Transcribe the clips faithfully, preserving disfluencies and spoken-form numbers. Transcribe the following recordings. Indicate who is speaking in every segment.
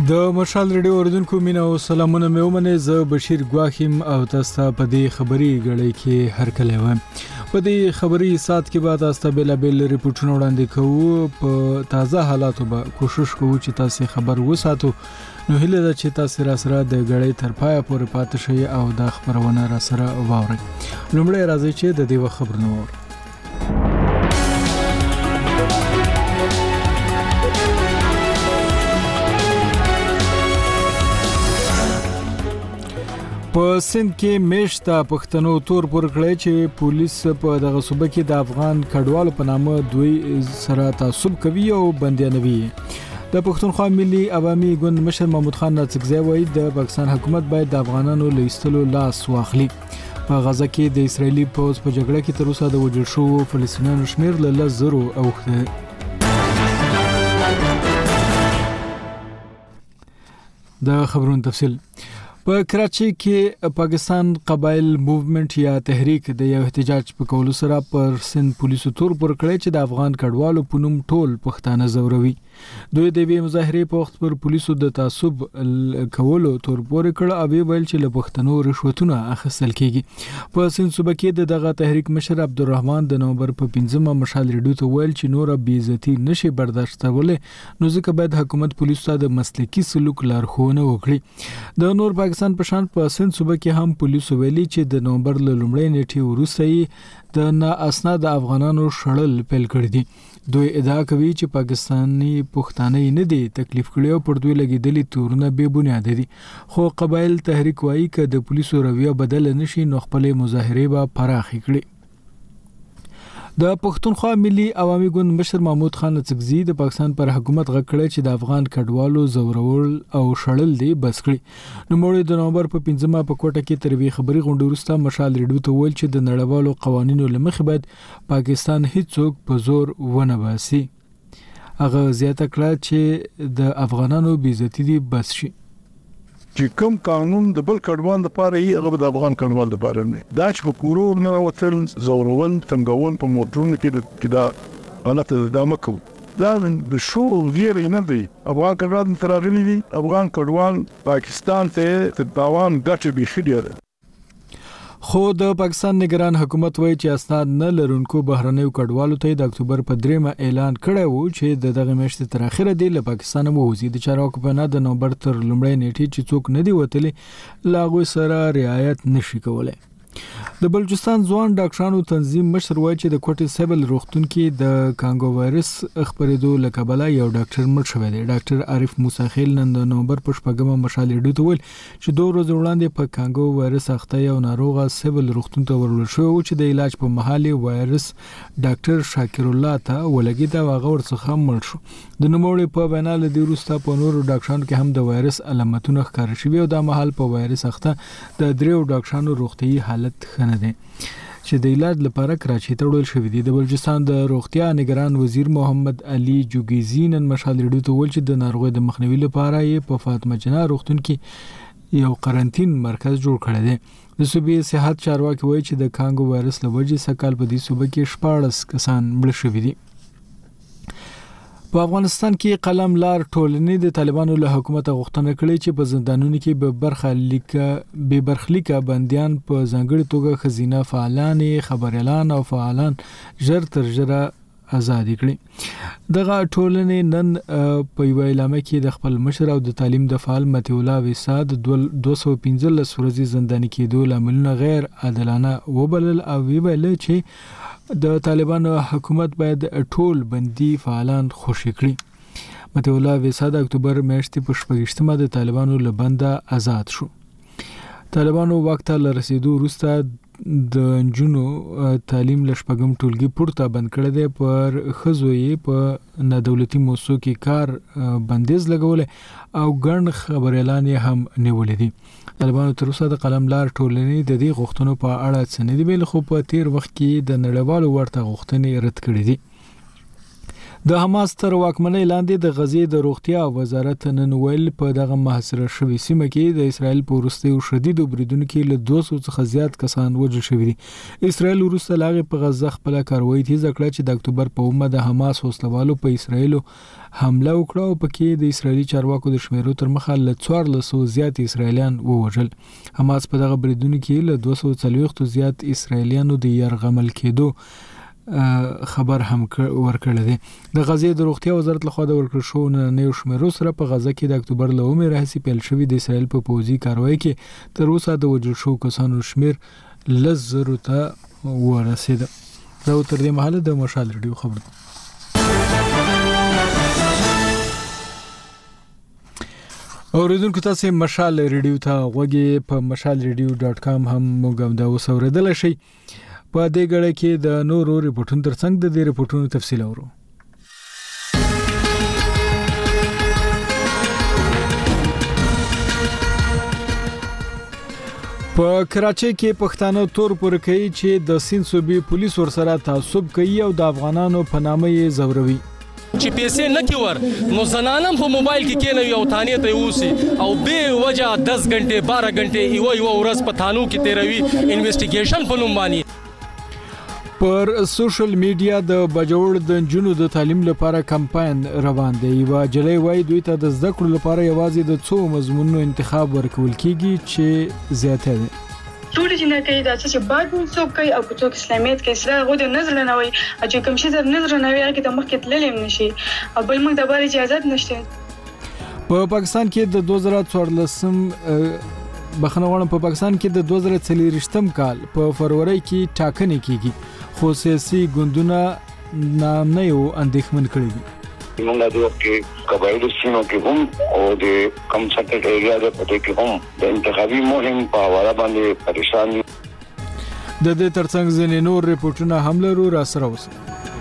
Speaker 1: د مشال ریډیو اوریدونکو مینه او سلامونه مې ومنه. زه بشیر ګواخیم او تاسو په دې خبري غړې کې هر کله وایم. په دې خبري سات کې بعد تاسو بل بل ریپورتونه وړاندې کوو. په تازه حالاتو به کوشش کوو چې تاسو خبر وساتو. نو هیله ده چې تاسو را سره د غړې تر پایه پورې پاتې شئ او د خبرونه را سره واورئ. لومړی راځي چې د دې خبرونه واورئ. په سند کې میشته پښتنو تور پر کړی چې پولیس په دغه صوبه کې د افغان کډوالو په نامه دوی سره تعصب کوي او بندیانوي. د پښتونخوا ملي عوامي ګوند مشر محمود خان ناڅکزی وایي د پاکستان حکومت باید د افغانانو له ایستلو لاس واخلي. په غزه کې د اسرایلی پوځ په جګړه کې تر اوسه د وژل شوو فلسطینیانو شمېر له لس زرو اوښتی. د خبرونو تفصیل. په کراچۍ کې پاکستان قبایل موومنت یا تحریک د یو احتجاج په کولو سره پر سند پولیسو تور پر کړی چې د افغان کډوالو په نوم ټول پښتانه زوروي. دوی د دې مظاهرې په وخت پر پولیسو د تعصب کولو تور پر کړ او ویل چې له پښتنو رشوتونه اخیستل کیږي. په سند صوبه کې د دغه تحریک مشر عبدالرحمن د نومبر په پنځمه مشال ریډیو ته ویل چې نور بې عزتي نشي برداشتولی، نو ځکه باید حکومت پولیسو ته د مسلکي سلوک لارښوونه وکړي. د نور پاکستان په شان په سند صوبه کې هم پولیسو ویلي چې د نومبر له لومړۍ نیټې وروسته یې د نااسناد افغانانو شړل پیل کړي دي. دوی ادعا کوي چې پاکستاني پښتانه نه دي تکلیف کړي او پر دوی لګیدلي تورونه بې بنیاده دي. خو قبایل تحریک وایي که د پولیسو رویه بدل نشي نو خپل مظاهرې به پراخې کړي. د پښتونخوا ملي عوامي ګوند مشر محمود خان ناڅکزی د پاکستان پر حکومت غږ کړی چې د افغان کډوالو زورول او شړل دی بس کړي. نو موږ د نومبر په پنځمه په کوټه کې تر وی خبري غونډې وروسته مشال ریډیو ته ویل چې د نړیوالو قوانینو لمخې باید پاکستان هیڅوک په زور ونه باسي. هغه زیاته کړه چې د افغانانو بې عزتي دی بس شي.
Speaker 2: چې کوم قانون د بل کډوال لپاره یې هغه د افغان کډوال لپاره نه. دا چې په کورو نه وتل زورول څنګهون په موټرونو کې کې دا حالت د مکو دا د شو غیر نه دی. افغان کډوال ترغلي دي. افغان کډوال پاکستان ته د تاوان ګټه به خډيره.
Speaker 1: خو د پاکستان نگران حکومت وایي چې اسناد نه لرونکو بهرنیو کډوالو ته د اکتوبر په دریمه اعلان کړی وو چې د دغه میاشتې تر اخره دی له پاکستان ووځي. د چارواکو په نه د نومبر تر لومړۍ نیټې چې څوک نه دی وتلی له هغوی سره رعایت نشي کولی. د بلوچستان ځوان ډاکټرانو تنظیم مشر وایي چې د کوټې سیبل روغتون کې د کانګو وایرس خپرېدو له کبله یو ډاکټر مړ شوی دی. ډاکټر عارف موسی خیل نن د نومبر په شپږمه مشال ریډیو ته ویل چې دوه ورځې وړاندې په کانګو وایرس اخته یو ناروغه سیبل روغتون ته ورول شو چې د علاج په مهال وایرس ډاکټر شاکر الله ته ولګید او هغه ورڅخه مړ شو. د نوموړي په وینا له دې وروسته په نورو ډاکټرانو کې هم د وایرس علامتونه ښکاره شوي او دا مهال په وایرس اخته د دریو ډاکټرانو روغتیايي حالت ښه نه دی چې د علاج لپاره کراچۍ ته وړل شوي دي. د بلوچستان د روغتیا نگران وزیر محمد علي جوګیزي نن مشال ریډیو ته ویل چې د ناروغۍ د مخنیوي لپاره یې په فاطمه جناح روغتون کې یو قرنطین مرکز جوړ کړی دی. د صوبې صحت چارواکي وایي چې د کانګو وایرس له وجې سږ کال په دې صوبه کې شپاړس کسان مړه شوي دي. په افغانستان کې قلم لار ټولنې د طالبانو له حکومت غوښتنه کړې چې په زندانونو کې به برخه لیکه به برخلیکه بنديان په ځانګړي توګه خزینه فعالان خبريالان او فعالان ژر تر ژره آزاد کړي. دغه ټولنې نن په یو اعلامیه کې د خپل مشر او د تعلیم د فعال متي الله وساد دوه سوه پنځلس ورځې زنداني کېدو لاملونه غیر عادلانه وبلل او ویل چې د طالبانو حکومت باید ټول بندي فعالان خوشي کړي. متي الله وساد اکتوبر میاشتې په شپږشتمه د طالبانو له بنده آزاد شو. طالبانو وخت له رسیدو وروسته د جنونو تعلیم له شپږم ټولګي پورته بند کړی دی. پر ښځو یې په نادولتي موسسو کې کار بندیز لګولی او ګڼ خبریالان یې هم نیولې دي. طالبانو تر اوسه د قلم لار ټولنې د دې غوښتنو په اړه څه نه دي ویلي، خو په تیر وخت کې د نړیوالو ورته غوښتنې رد کړې دي. د حماس تر واکمنۍ لاندې د غزې د روغتیا وزارت نن ویل په دغه محاصره شوې سیمه کې د اسرائیل په وروستیو شدیدو بریدونو کې له دوه سوه څخه زیات کسان وژل شوي دي. اسرائیل وروسته لا په غزه خپل کاروایی تیزه کړه چې د اکتوبر په اومه د حماس وسلوالو په اسرائیل حمله وکړه او پکې د اسرائیلي چارواکو د شمیرو تر مخه له څوارلس سوه زیات اسرائیلیان ووژل. حماس په دغه بریدونو کې له دوه سوه څلوېښت زیات اسرائیلیانو د یرغمل کېدو خبر هم ورکړل دي. د غزې د روغتیا وزارت لخوا د ورکړ شو نننیو شمیرو سره په غزه کې د اکتوبر له اومې راهیسې پیل شوي د اسرائیل په پوځي کاروایی کې تر اوسه د وژل شوو کسانو شمیر لس زرو ته ورسېده. دا تر دې مهاله د مشال ریډیو خبر ده. اوریدونکو تاسو مشال ریډیو ته غوږی په مشال ریډیو ډاټ کام هم موږ دا وسوریدل شي. په دې غړې کې د نورو ریپورتونو ترڅنګ د دې ریپورتونو تفصیل اورو. په کراچۍ کې پښتانه تور پر کوي چې د سین صوبې پولیس ورسره تعصب کوي او د افغانانو په نامه یې زوروي.
Speaker 3: چې پیسې نه کیور نو زنانم په موبایل کې کېنوي او تانې ته ووسی او به وجه دس غنټه بارہ غنټه یو یو ورځ په تانو کې تیروي انویسټیګیشن په نوم باندې.
Speaker 1: پر سوشل میډیا د بجوړ د جنونو د تعلیم لپاره کمپاین روان دی. یو جلې وای دوی ته د زده کړو لپاره یوازې د څو مضمونونو انتخاب ورکول کیږي چې زیاته ده.
Speaker 4: ټول چې نه کوي دا چې بعد څوک کوي او څوک اسلامیت کې اسلام غو د نظر نه وي چې کوم شي د نظر نه وي هغه د مخ کې تللم نشي او بل موږ د بار اجازه نشته.
Speaker 1: په پاکستان کې د دوه زره څوارلسم بخنه غواړم په پاکستان کې د دوه زره څلوېښتم کال په فروری کې ټاکنې کیږي خو سیاسي ګوندونه نام نه یو اندېښمن کړي دي.
Speaker 5: موږ د وخت کې قبایلي سیمو کې هم او د کم سټیټ ایریا د پټې کې هم د انتخابي مهم په حواله باندې پریشان دي.
Speaker 1: د دې ترڅنګ ځینې نور ریپورتونه هم لرو را سره اوسئ.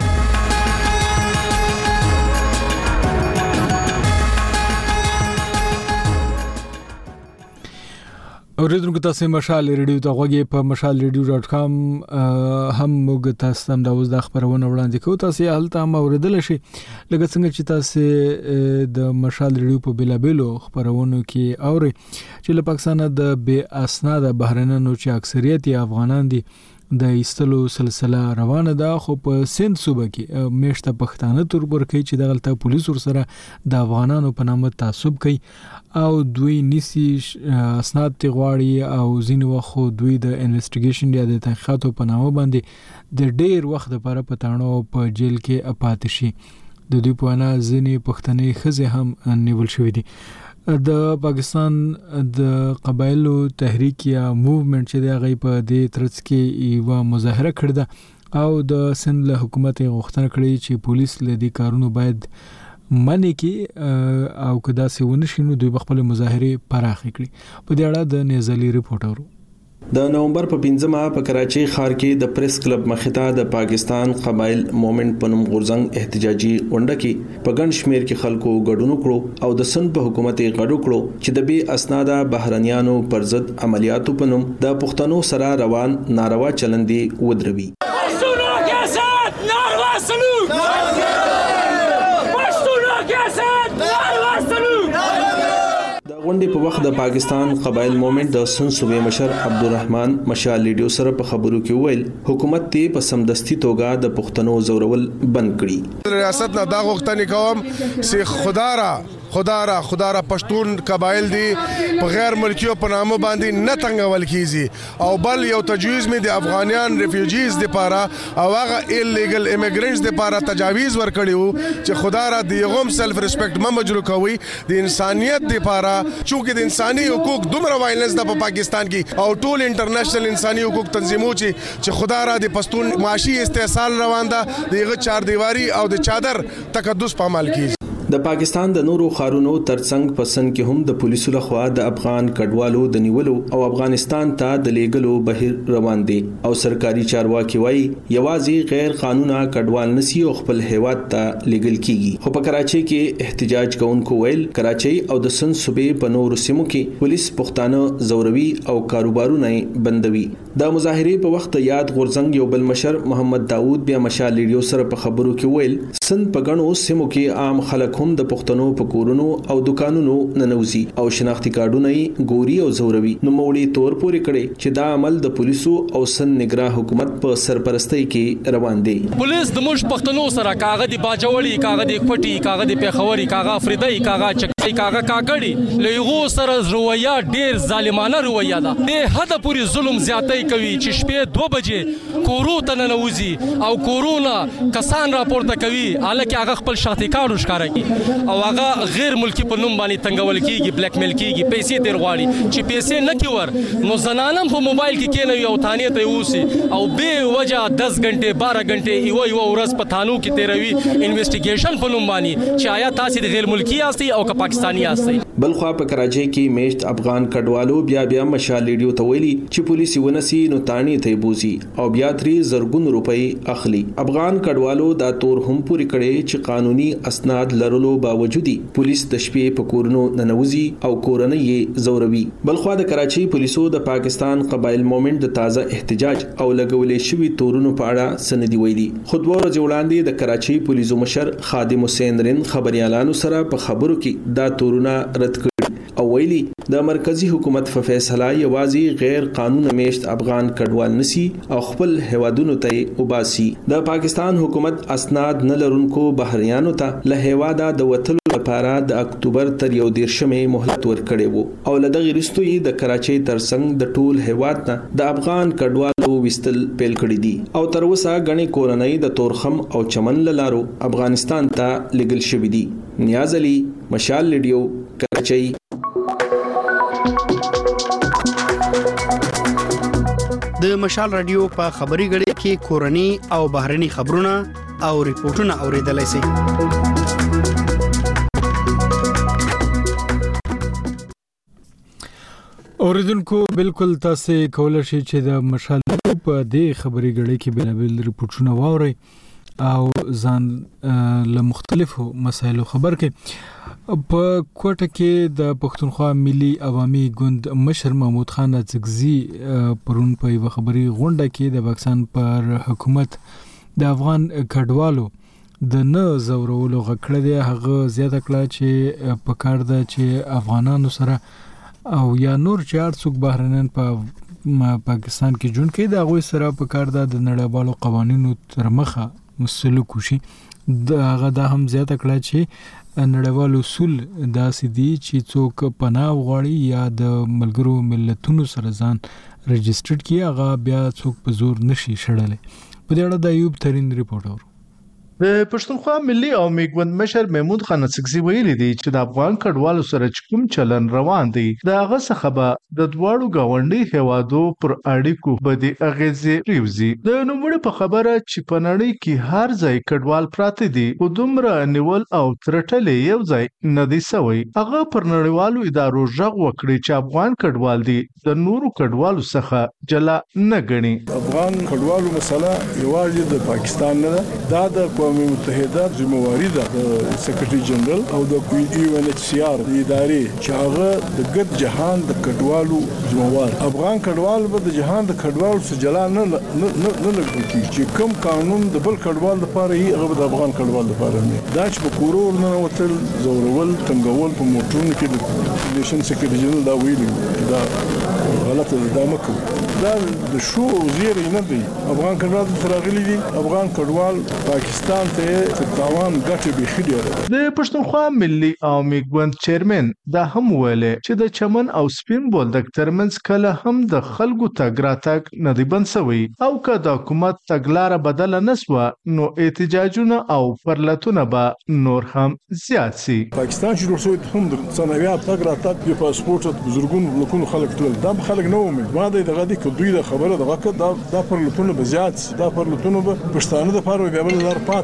Speaker 1: اوریدونکو تاسو مشال ریډیو ته غوږی په مشال ریډیو ډاټ کام هم موږ تاسو هم د اوس د خبرونه وړاندې کوو. تاسو هلته هم اوریدل شي لکه څنګه چې تاسو د مشال ریډیو په بلابلو خبرونو کې اوري چې له پاکستان د بې اسناد بهرنیانو چې اکثریت افغانان دي د ایستلو سلسله روانه ده. خو په سند صوبه کې میشته پښتانه تور پر کوي چې دغلته پولیس ورسره د افغانانو په نامه تعصب کوي او دوی نسی اسناد تغواړي او ځینې وخت دوی د انویسټیګیشن یا د تحقیقاتو په نامه باندې د ډیر وخت لپاره په تاڼو په جیل کې پاتې شي. د دوی په اړه ځینې پښتنې ښځې هم نیول شوې دي. د پاکستان د قبایلو تحریک یا موومنت چې د غي په دې ترڅ کې یو مظاهره کړې ده او د سند له حکومت غوښتنه کړې چې پولیس له دې کارونو باید منی کې او کدا سه ونشینو دوی خپل مظاهره پراخ کړي. په دې اړه د نزلی ریپورټ اورو.
Speaker 6: د نومبر په پنځمه په کراچۍ ښار کې د پریس کلب مخته د پاکستان قبایل موومنت په نوم غورځنګ احتجاجي غونډه کې په ګڼ شمیر کې خلکو ګډون کړو او د سند په حکومت غړو کړو چې د بې اسناده بهرنیانو پر ضد عملیاتو په نوم د پښتنو سره روان ناروا چلندي ودروي. غونډې په وخت د پاکستان قبایل موومنت د سن صوبې مشر عبدالرحمن مشال لیډیو سره په خبرو کې ویل حکومت ته په سمدستي توګه د پښتنو زورول بند کړي.
Speaker 7: ریاست نه دا غوښتنې کوم چې خدا را خدا را خدا را پښتون قبایل دي په غیر ملکیو په نامه باندې نه تنګول کیږي او بل یو تجویز می د افغانیان ریفیوجیز لپاره او هغه ایلیګل ایمیګرینټس لپاره تجاویز ورکړیو چې خدا را دیغم سلف ریسپیکټ ممجرو کوي د انسانيت لپاره چې د انساني حقوق دومره وایلنس د پاکستان کې او ټول انټرنیشنل انساني حقوق تنظیمو چې چې خدا را د پښتون معاشي استحصال روان ده دغه چار دیواری او د چادر تقدس په عمل کیږي.
Speaker 6: د پاکستان د نورو خارونو ترڅنګ پسند کې هم د پولیسو لخوا د افغان کډوالو د نیولو او افغانستان ته د لیږلو بهیر روان دي او سرکاري چارواکي وایي یوازې غیر قانونا کډوال نسی او خپل هیواد ته لیږل کیږي. خو په کراچۍ کې احتجاج کوونکو ویل کراچۍ او د سند صوبې په نورو سیمو کې پولیس پښتانه زوروي او کاروبارونه بندوي. د مظاهرې په وخت یاد غورځنګ یو بل مشر محمد داوود بیا مشال لیډیو سره په خبرو کې ویل سند په غنو سیمو کې عام خلک هم د پښتنو په کورونو او دکانونو ننوزي او شناختی کارډونه یې ګوري او زوروي. نو موړي تور پورې کړي چې دا عمل د پولیسو او سن نگران حکومت په سرپرستی کې روان دي.
Speaker 3: پولیس د موږ پښتنو سره کاغذ باجوړي کاغذ کوټي کاغذ پیښوري کاغذ افریدي کاغذ چکي کاغذ کاګړي لېغو سره رویا ډېر ظالمانه رویا ده. د حد پوری ظلم زیاتۍ کوي چې شپې دوه بجې کورو ته ننوزي او کورونا کسان راپورته کوي الکه هغه خپل شخصي کارو ښکارا کوي او هغه غیر ملکی په نوم باندې تنګول کیږي بلیک میل کیږي پیسې تیر غواړي چې پیسې نه کیور نو زنانم په موبایل کې کینوي او تانیه ته ووسی او به وجه دس غنټه بارہ غنټه ایو ایو ورځ په تانو کې تیروي انویسټیګیشن په نوم باندې چې آیا تاسو د غیر ملکی یاستئ او که پاکستانی یاستئ.
Speaker 6: بلخوا په کراچۍ کې میشت افغان کډوالو بیا بیا مشال لیډیو ته ویلي چې پولیس ونسی نو تانی ته بوزي او بیا ترې زرګون روپۍ اخلي. افغان کډوالو دا تور هم پوری کړي چې قانوني اسناد لرلو باوجود پولیس د شپې په کورونو ننوزي او کورنۍ یې زوروي. بلخوا د کراچۍ پولیسو د پاکستان قبایل موومېنټ د تازه احتجاج او لګولې شوی تورونو په اړه سندې ویلي. خو دوه ورځې وړاندې د کراچۍ پولیسو مشر خادم حسین رن خبريالانو سره په خبرو کې دا تورونه رد کړ او ویلي د مرکزی حکومت په فیصله یوازې غیر قانون میشت افغان کډوال نسی او خپل هوادونو ته وباسي. د پاکستان حکومت اسناد نه لرونکو بهريانو ته له هواده د وتلو لپاره د اکتوبر تر یو دیرشمې مهلت ورکړی وو او له دغه وروسته یې د کراچۍ ترڅنګ د ټول هواد نه د افغان کډوالو وستل پیل کړی دي او تر اوسه غني کورنۍ د تورخم او چمن لارو افغانستان ته لګل شوې دي. نیاز علي مشال لیډیو کراچۍ.
Speaker 8: د مشال رادیو په خبري غړي کې کورني او بهرني خبرونه او ریپورتونه اوریدلای شئ.
Speaker 1: اوریدونکو بالکل تاسو کولای شئ چې د مشال په دې خبري غړي کې بلابل ریپورتونه واورئ او ځان له مختلفو مسایلو خبر کې. په کوټه کې د پښتونخوا ملي عوامي ګوند مشر محمود خان ځګزي پرون په یو خبري غونډه کې د پاکستان پر حکومت د افغان کډوالو د نه زورولو غکړه دی. هغه زیاته کړه چې په کار ده چې افغانانو سره او یا نور چار څوک بهرنن په پاکستان کې جون کې د غوي سره په کار ده د نړیوالو قوانینو تر مخه مسلک وشي. دا دا هم زیاته کړه چې نړیوال اصول دا سدي چې څوک پناه غواړي یا د ملګرو ملتونو سره ځان رجسټرډ کیږي هغه بیا څوک په زور نشي شړلې. په دې اړه د ایوب ترين ریپورت اورو.
Speaker 9: د پښتونخوا ملي عوامي ګوند مشر محمود خان ځګزي ویلي دی چې د افغان کډوالو سره کوم چلن روان دی دا هغه څخه به د دواړو گاونډي هوادو پر اړیکو بده اغیزه ریوزي. د نوموړي په خبره چې په نړۍ کې هر ځای کډوال پراته دي او دومره نیول او ترټلې یو ځای نه دی سوی. هغه پر نړیوالو ادارو ژغ وکړي چې افغان کډوال دي د نورو کډوالو څخه جلا نه ګڼي.
Speaker 2: افغان کډوالو مسله یوازې د پاکستان نه دا د اقوام متحده ذمہواری ده د سیکریټری جنرال او د یو ان ایچ سی آر د ادارې چې هغه د ګډ جهان د کډوالو ذمہوار. افغان کډوال به د جهان د کډوالو څخه جلا نه نه نه لګول کیږي چې کوم قانون د بل کډوال لپاره یې هغه د افغان کډوال لپاره نه. دا چې په کورور نه وتل زورول تنګول په موټرونو کې د نیشن سیکریټری جنرال دا ویلي دا غلطه ده مکو. دا د شو زیری نه دی. افغان کډوال ترغلي دي. افغان کډوال پاکستان ته تاوان ګټه به خډیره.
Speaker 9: د پښتونخوا ملي عوامي ګوند چیرمن دا هم ویل چې د چمن او سپین بولدک ترمنځ کله هم د خلکو تګ راتګ نه دی بنسوي او که د حکومت تګلاره بدله نسوه نو احتجاجونه او پرلتونه به نور هم زیات سي.
Speaker 2: پاکستان چې ورسوي هم د صنایع تګ راتګ د پاسپورت بزرګون لکونو خلک ټول دا خلک نه ومه ما د دغه د دوی د خبره دغه دا د پرلتونه به زیات دا پرلتونه به پښتانه د پاره به بل لار پات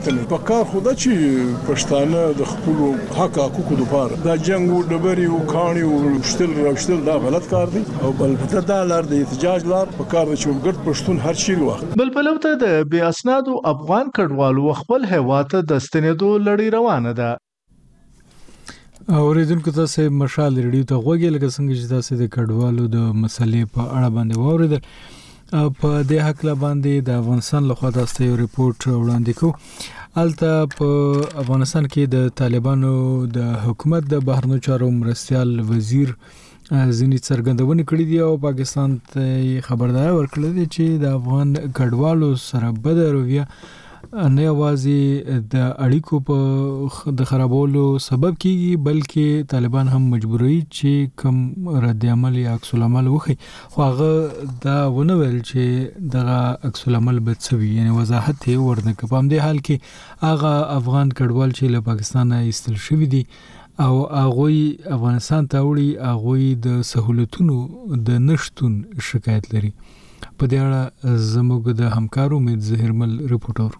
Speaker 2: ماته نه پکار خدا چې پښتانه د خپل حق حقوقو لپاره دا جنگ او ډبري او کاني او شتل راوشتل دا غلط کار دی او بل دا لار د احتجاج لار پکار د چوغړ پښتون هر شي وخت
Speaker 9: بل بلوته د بی اسنادو افغان کډوالو خپل هیواد د ستنېدو لړۍ روانه ده.
Speaker 1: اوریدونکو تاسو مشال ریډیو ته غوږی لکه څنګه چې تاسو د کډوالو د مسلې په اړه باندې واوریدل. په دې حق لا باندې د افغانستان لخوا تاسو یو ریپورت وړاندې کوو. الته په افغانستان کې د طالبانو د حکومت د بهرنیو چارو مرستيال وزیر ځینې څرګندونې کړې دي او پاکستان ته خبرداري ورکړې ده چې د افغان کډوالو سره بد رویه نه یوازې د اړیکو په د خرابولو سبب کیږي بلکې طالبان هم مجبوري چې کوم رد عمل یا عکس العمل وکړي خو هغه دا ونه ویل چې دغه عکس العمل بدسوي یعنی وضاحت یې ورنکړ. په همدې حال کې هغه افغان کډوال چې له پاکستان ایستل شوی دي او هغه افغانستان ته وړي هغه د سہولتونو د نشټون شکایت لري. په دې اړه زموږ د همکارو امید زهرمل ریپورټر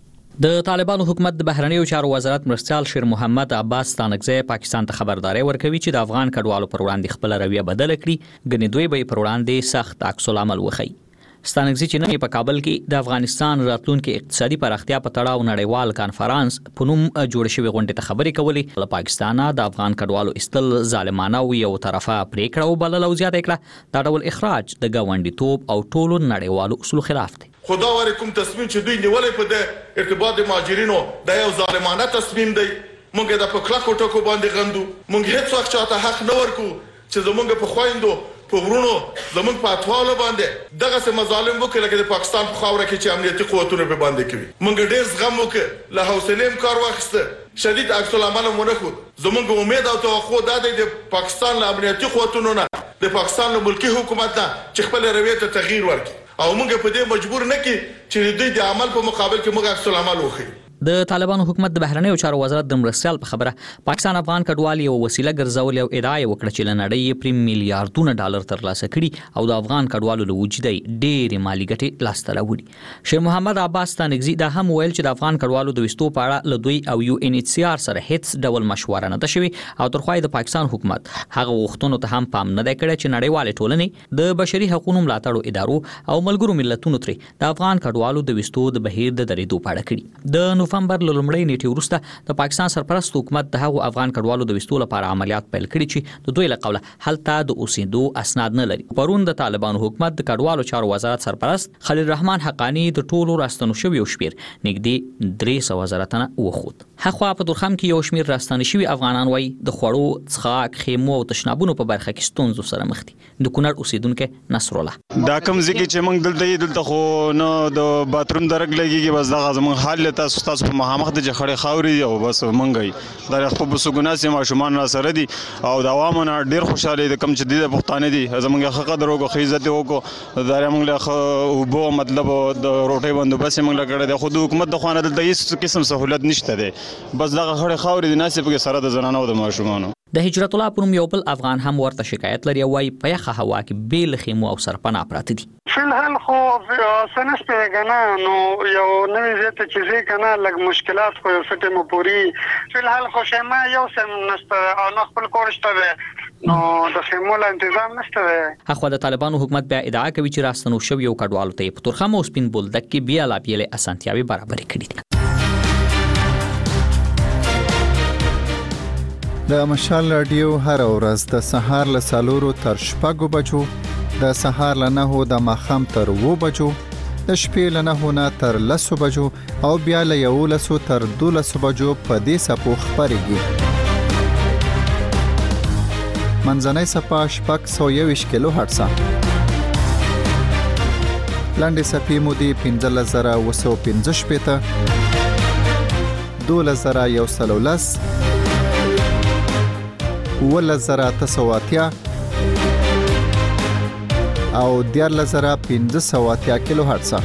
Speaker 10: د طالبانو حکومت د بهرنیو چارو وزارت مرستيال شیر محمد عباس ستانکزی پاکستان ته خبرداري ورکوي چې د افغان کډوالو پر وړاندې خپل رویه بدل کړي غني دوی به پر وړاندې سخت عکس العمل وخی. ستانکزی چې نن په کابل کې د افغانستان راتلونکو اقتصادي پراختیا په تړاو نړیوال کانفرنس په نوم جوړ شوی غونډه ته خبرې کولې. له پاکستانه د افغان کډوالو استل ظالمانه او یو طرفه پریکړه وبلل او زیاته کړه دا ډول اخراج د ګاونډیتوب او ټولو نړیوالو اصول خلاف دی.
Speaker 11: خدا ور کوم تصمیم چې دوی نیولې په د ارتباط د مهاجرینو د یو ظالمانه تصمیم دی مونږ د په کلکو ټکو باندې غندو. مونږ هیڅ وخت چاته حق نه ورکو چې زمونږ په خويندو په ورونو زمونږ په اطفالو باندې دغه څه مظالم وکړي لکه د پاکستان په خاوره کې چې امنیتي قوتونه په باندې کوي. مونږ ډېر زغم وکړ له حوصله کار واخیسته شدید عکس العمل مونږ خو زمونږ امید او توقع دا دی د پاکستان له امنیتي قوتونو نه د پاکستان له ملکی حکومت نه چې خپل رویه ته تغییر ورکړي او موږ په دې مجبور نه کی چې دوی د عمل په مقابل کې موږ عکس العمل وکړو.
Speaker 10: د طالبانو حکومت د بهرنیو چارو وزارت د مرستيال په خبره پاکستان افغان کډوال یو وسیله ګرځول او ادعای وکړه چې لنډۍ پریم میلیارډونه ډالر ترلاسه کړي او د افغان کډوالو له وجودي ډېری مالی ګټې لاسته راوړي. شیر محمد عباس ستانکزی دا هم ویل چې د افغان کډوالو د وستو په اړه له دوی او یو ان ایچ سی آر سره هیڅ ډول مشوره نه ده شوې او ترخوای د پاکستان حکومت هغه وختونو ته هم پام نه دی کړی چې نړیوال ټولنې د بشري حقوقو ملاتړو ادارو او ملګرو ملتونو ترې د افغان کډوالو د وستو د بهیر د درېدو په اړه کړي. د نوفمبر لومړۍ نیټه وروسته د پاکستان سرپرست حکومت د هغو افغان کډوالو د وستو لپاره عملیات پیل کړي چې د دوی له قوله هلته د اوسېدو اسناد نه لري. پرون د طالبانو حکومت د کډوالو چارو وزارت سرپرست خلیل رحمان حقانی د ټولو راستنو شویو شمیر نږدې درې سوه زره تنه وخوت. هغه په درخم کې یو شمیر راستنه شوی افغانان وای د خوړو څښاک خیمو او تشنابونو په برخه کې ستونزو سره مخ دي. د کونړ اوسیدونکو نصر الله
Speaker 12: دا کوم ځکه چې موږ دلته دلته خو نو د باتروم درک لګيږي بس دا زموږ حال تاسو تاسو په مخامخ د خړې خاوري او بس منګي دا خپل بسګنا سي ماشومان را سره دي او د عوامو نه ډیر خوشاله دي کم چې د پښتانه دي زمونږ حق دروغه خیزت وکړو دا موږ له او بو مطلب د روټي بندوبست موږ له کړه د خود حکومت د خوانه د هیڅ قسم سہولت نشته ده بس دا خړې خاوري دي ناسب کې سره د زنانو او د ماشومانو.
Speaker 10: د هجرت الله پروم یو بل افغان هم ورته شکایت لري وای په یخه هوا کې بیل خیمو او سرپنا پراته دي.
Speaker 13: فلحال خو سنسته کنه نو یو نوې زیاته چې کنه لګ مشکلات خو سټه مو پوری فلحال خو شمه یو سم نسته او نو خپل کورشته نو د خیمول تنظیم نشته.
Speaker 10: خو د طالبانو حکومت بیا ادعا کوي چې راستنو شو یو کډوالو ته په ترخم او سپین بولدک کې بیا لا بیلې اسانتیاوي برابر کړي دي.
Speaker 14: د مشال رادیو هر ورځ د سهار له سالورو تر شپږو بجو د سهار له نهو د ماښام تر اوو بجو د شپې له نهو نه تر لسو بجو او بیا له یولسو تر دولسو بجو په دې څپو خپرېږي. منځنۍ څپه شپږ سوه یوویشت کیلو هرټزه لنډې څپې مو دي پنځلس زره اوه سوه پنځه شپېته دولس زره یو سل او لس اوولس زره اته سوه اتیا او دیارلس زره پنځه سوه اتیا کیلو هرټزه.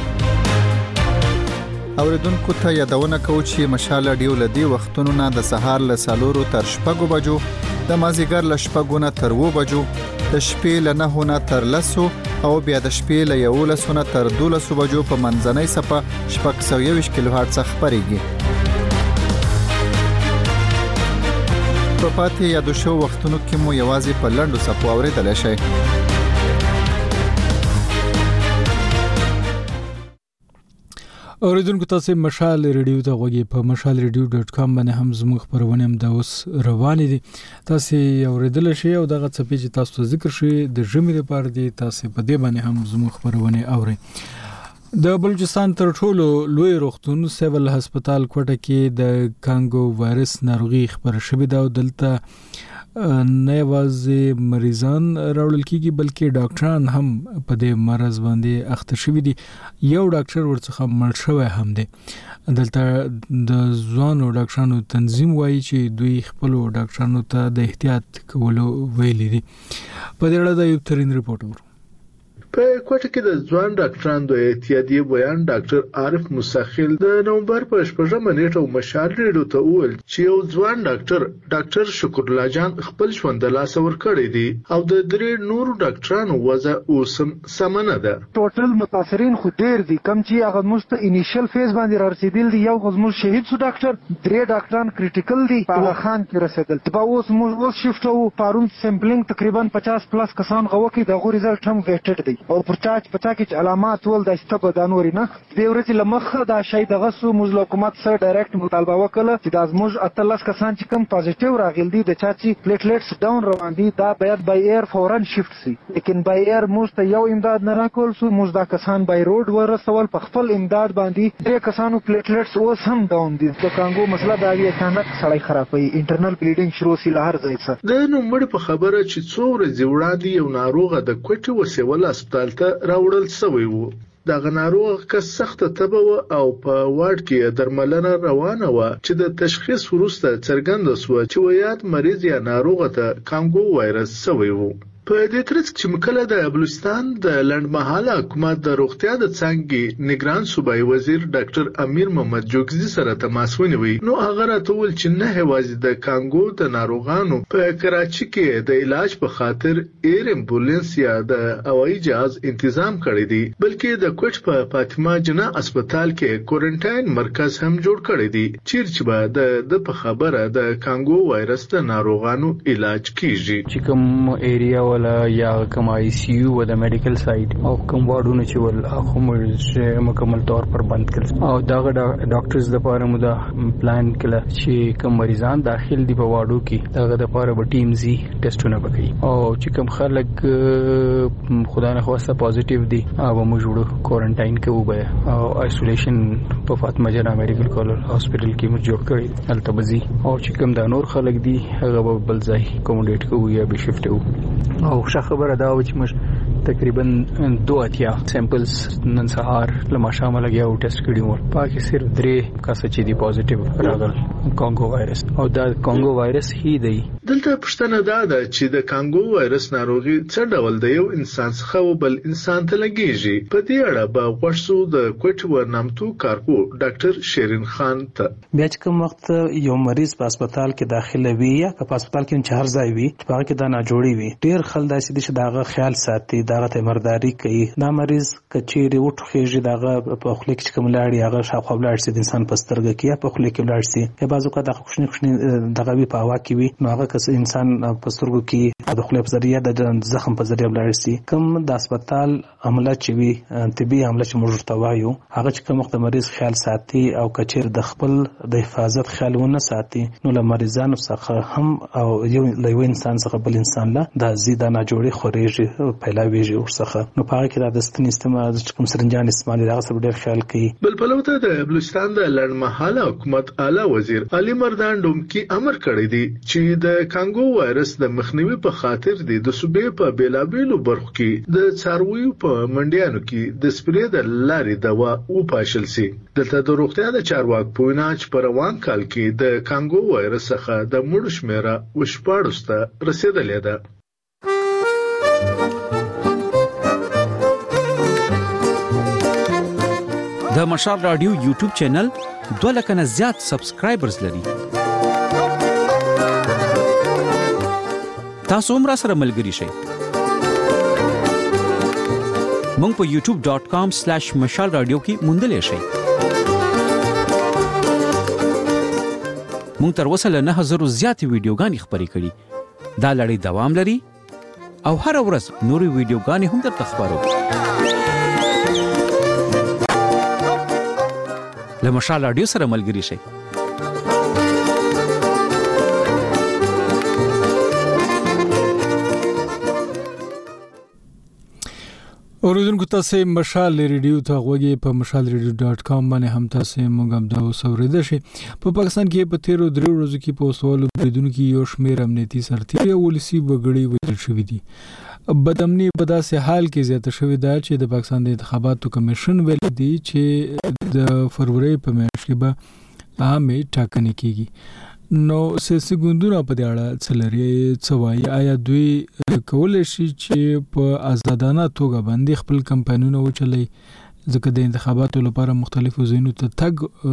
Speaker 14: اوریدونکو ته یادونه کوو چې مشال رادیو له دې وختونو نه د سهار له څلورو تر شپږو بجو د مازیګر له شپږو نه تر اوو بجو د شپې له نهو نه تر لسو او بیا د شپې له یولسو نه تر دولسو بجو په منځنۍ څپه شپږ سوه یوویشت کیلو هرتز خپرېږي. په پاتې یادو شو وختونو کې مو یوازې په لنډو څپو اورېدلی شئ.
Speaker 1: اوریدونکو تاسو مشال ریډیو ته غوږی په مشال ریډیو ډاټ کام باندې هم زموږ خبرونه هم د اوس روانې دي. تاسو اوریدل شئ او دغه څپې چې تاسو ذکر شوی د ژمي لپاره دي تاسو په دې باندې هم زموږ خبرونه اورئ. د بلوچستان تر ټولو لوی روغتون سیول هسپتال کوټه کې د کانګو وایرس ناروغي خبر شوې ده او دلته نه یوازې مریضان راوړل کیږي بلکې ډاکټران هم په دې مرض باندې اخته شوي دي. یو ډاکټر ورڅخه مړ شوی هم دی. دلته د ځوانو ډاکټرانو تنظیم وایي چې دوی خپل ډاکټرانو ته د احتیاط کولو ویلي دي. په دې اړه د یو ترين ریپورت ورو
Speaker 9: په کوټه کې د ځوان ډاکټرانو د احتیاطي بیان ډاکټر عارف مستخیل د نومبر په شپږمه نیټه مشال ریډیو ته وویل چې یو ځوان ډاکټر ډاکټر شکر الله جان خپل ژوند د لاس ور کړی دی او د درې نورو ډاکټرانو وضع اوسم سمنه ده.
Speaker 15: ټوټل متاثرین خو ډیر دي کم چې هغه مست انیشل فیز باندې رسیدل دي. یو غزمو شهید شو ډاکټر درې ډاکټران کریټیکل دي په خان کې رسیدل. په اوس موږ اوس شفټ وو پارون سیمپلینګ تقریبا پچاس پلس کسان غوکی د غو ریزلټ هم ویټډ دی او پرچاچ پچا کې علامات ول د استبه د نوري نه د ورته لمخه دا شی د غسو موږ حکومت سره ډایرکټ مطالبه وکړه چې د ازموج اتلس کسان چې کم پازیټیو راغلي دي د چاچی پلیټلیټس ډاون روان دي دا باید بای ایر فورن شفت سي. لیکن بای ایر موږ ته یو امداد نه راکول سو موږ دا کسان بای روډ ورسول په خپل امداد باندې درې کسانو پلیټلیټس اوس هم ډاون دي. د کانګو مسله دا وی اچانک سړی خرابوي انټرنل بلیډینګ شروع سي لهر ځای څخه.
Speaker 9: د نومبر په خبره چې څو ورځې وړاندې یو ناروغه د کوټې وسیول هسپتال ته راوړل شوی وو. دغه ناروغ کس سخت تبه و او په وارډ کې درملنه روانه و چې د تشخیص وروسته څرګنده شو چې ویات مریض یا ناروغ ته کانګو وایرس شوی وو. په دې ترڅ کې مکله د بلوچستان د لندمحاله حکومت د روغتیا د څنګه نگران صوبایي وزیر ډاکټر امیر محمد جوګزي سره تماس ونیوي. نو هغه راټول چې نه هوازي د کانګو د ناروغانو په کراچي کې د علاج په خاطر ایر امبولانس یا د هوایي جهاز تنظیم کړی دی بلکې د کوټ په فاطمه جنا هسپتال کې کوارنټاین مرکز هم جوړ کړی دی چې به د د په خبره د کانګو وایرس د ناروغانو علاج کیږي.
Speaker 16: چې کوم ایریا یا کوم آی سی یو و د میډیکل سایت او کوم واردونه چې ول اخو مکمل طور پر بند کړل او دا ډاکټرز د لپاره مو دا پلان کړل چې کوم مریضان داخل دي په واردو کې دغه د لپاره به ټیم زی ټیسټونه وکړي او چې کوم خلک خدای نه خواسته پوزټیو دي او موږ جوړو کوارنټاین کوو به او آیسولیشن په فاطمه جنا میډیکل کالج هسپتال کې موږ جوړ کړی التبزي او چې کوم د نور خلک دي هغه به بل ځای کوموډیټ کوو یا به شفټ کوو. او ښه خبره دا و چې موږ تقریبا دوه اتیا سیمپلز نن سهار لما شامل لګیا او ټیسټ کړي وو. پاکي صرف درې کس چې دی پوزټیو راغل کانګو وایرس او دا کانګو وایرس هی دی.
Speaker 9: دلته پښتنه دا ده چې د کانګو وایرس ناروغي څه ډول د یو انسان څخه بل انسان ته لګیږي. په دې اړه به غوښتو د کوټ ورنامتو کارکو ډاکټر شیرین خان ته.
Speaker 17: بیا چې کوم وخت یو مریض په هسپتال کې داخله وي یا په هسپتال کې چهار ځای وي چې هغه کې دا نه جوړي وي ډیر خلک داسې دي چې داغه خیال ساتي داغه تمرداري کوي. دا مریض کچېری وټخېږي داغه په خپل کې کوم لاړي هغه شاوخوا لاړ سي د انسان په سترګه کې په خپل کې لاړ سي یا بازو کا د خوشنی خوشنی دغه وی په هوا کې وي نو هغه کس انسان په سترګو کې د خپل په ذریعہ د زخم په ذریعہ لاړ سي. کوم د هسپتال عمله چې وي طبي عمله چې موږ ورته وایو هغه چې کوم وخت مریض خیال ساتي او کچېر د خپل د حفاظت خیال ونه ساتي نو له مریضانو څخه هم او یو یو انسان څخه بل انسان له د زیاده نه جوړي خوريږي پیلاویږي ورڅخه نو په هغه کې د دستن استعمال د کوم سرنجان استعمال دغه څه ډېر خیال کوي.
Speaker 9: بل پلوته د بلوچستان د لړمحاله حکومت اعلی وزیر علي مردان ډومکی امر کړی دی چې د کانګو وایرس د مخنیوي په خاطر دی د صوبې په بیلابیلو برخو کې د څارویو په منډیانو کې د سپری د لارې دوا او پاشل سي. دلته د روغتیا د چارواک پویناچ پر روان کال کې د کانګو وایرس څخه د مړو شمیره وشپاړسته رسیدلې ده.
Speaker 18: د مشال رادیو یوټیوب چینل دوه لک نه زیات سبسکرایبرز لري. تاسو هم را سره ملګری شئ مونږ په یوټیوب ډاٹ کام سلیش مشال رادیو کې موندلې شئ. مونږ تر اوسه له نه هزارو زیاتې ویډیوګانې خپرې کړي. دا لړۍ دوام لري او هر ورځ نورې ویډیوګانې هم درته خپرو. له مشال رادیو سره ملګري شئ.
Speaker 1: اوریدونکو تاسو مشال ریډیو ته غوږی په مشال ریډیو ډاٹ کام باندې هم تاسو موږ هم دا اوسوریدل شي. په پاکستان کې په تیرو درو ورځو کې په اوسوالو بریدونکو یو شمېر امنیتي سرتیري او ولسی وګړي وژل شوي دي. بدامني په داسې حال کې زیاته شوې ده چې د پاکستان د انتخاباتو کمیشن ویل دي چې د فروری په میاشت کې به عامه ټاکنې کیږي. نو سیاسي ګوندونه په دې اړه څه لري څه وایي؟ آیا دوی کولی شي چې په آزادانه توګه باندې خپل کمپاینونه وچلوي ځکه د انتخاباتو لپاره مختلفو ځایونو ته تګ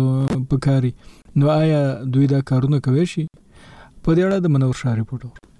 Speaker 1: پکاري؟ نو آیا دوی دا کارونه کوي شي؟ په دې اړه د منور شاه ریپورټ.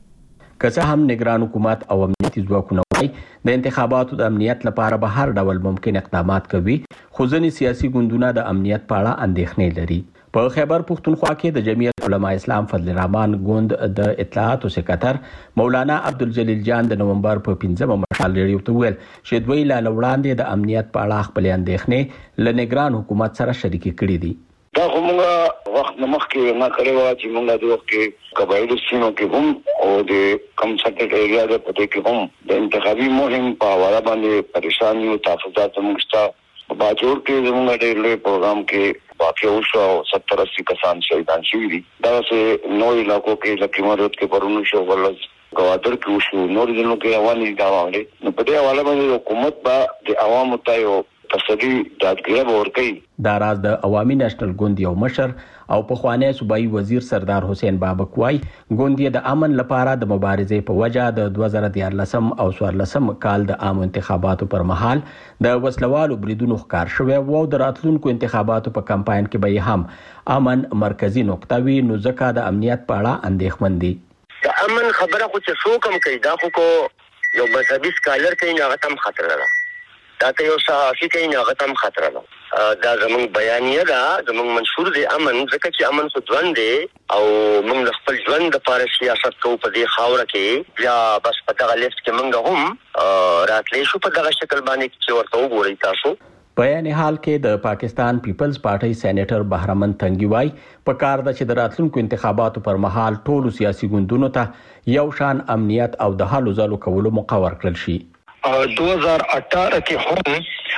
Speaker 19: که څه هم نگران حکومت او امنیتي ځواکونه وايي د انتخاباتو د امنیت لپاره به هر ډول ممکن اقدامات کوي، خو ځینې سیاسي ګوندونه د امنیت په اړه اندېښنې لري. په خیبر پختونخوا کې د جمعیت علماء اسلام فضل الرحمن ګوند د اطلاعاتو سکرټر مولانا عبدالجلیل جان د نومبر په پنځمه مشال ریډیو ته ویل چې دوی لا وړاندې د امنیت په اړه خپل اندېښنې له نگران حکومت سره شریکې کړې دي.
Speaker 5: دا کومه وخت نمخ کې نه کړی و چې موږ د وخت کې قبایلو سینو کې هم او د کم سټ ایریا د پټې کې هم د انتخابي مهم په حواله باندې پریشانی او تحفظات موږ ستا باجوړ کې زموږ ډېر لوی پروګرام کې واقع وشو او ستر اسی کسان شهیدان شوي دي. دا سه نوې علاقو کې لکه مراد کې پرونو شو ولز غوادر کې وشو نور دنو کې رواني دا وانه نو په دې حواله باندې حکومت با د عوامو ته یو تسلی دادګیره ورکړي.
Speaker 19: دا راز د عوامي نېشنل ګوند یو مشر او په خوانی صوبایي وزیر سردار حسین بابک وای ګوند د امن لپاره د مبارزې په وجه د دوه زره دیارلسم او څوارلسم کال د عام انتخاباتو پر مهال د وسلوالو بریدونو ښکار شوی او د راتلونکو انتخاباتو په کمپاین کې به هم امن مرکزی نقطه وي، نو ځکه د امنیت په اړه اندېښمن دي.
Speaker 20: د امن خبره خو چې څوک هم کوي دا خو کو یو مذهبي سکالر کوي نه غتم خطر ده، دا ته یو صحافي کوي نه غتم خطر ده. دا زموږ بیانیه ده، زموږ منشور دی امن، ځکه چې امن خو ژوند دی او موږ خپل ژوند لپاره سیاست کوو په دې خاوره کې. بیا بس په دغه لیست کې موږ هم راتلې شو په دغه شکل باندې چې ورته وګورئ تاسو.
Speaker 19: په یعنی حال کې د پاکستان پیپلز پارټي سېنیټر بهرمن تنګي وای په کار د چې د راتلونکو انتخاباتو پر مهال ټولو سیاسي ګوندونو ته یو شان امنیت او د هلو ځلو کولو مقرر کړل شي.
Speaker 21: دو هزار اٹھارہ کې هم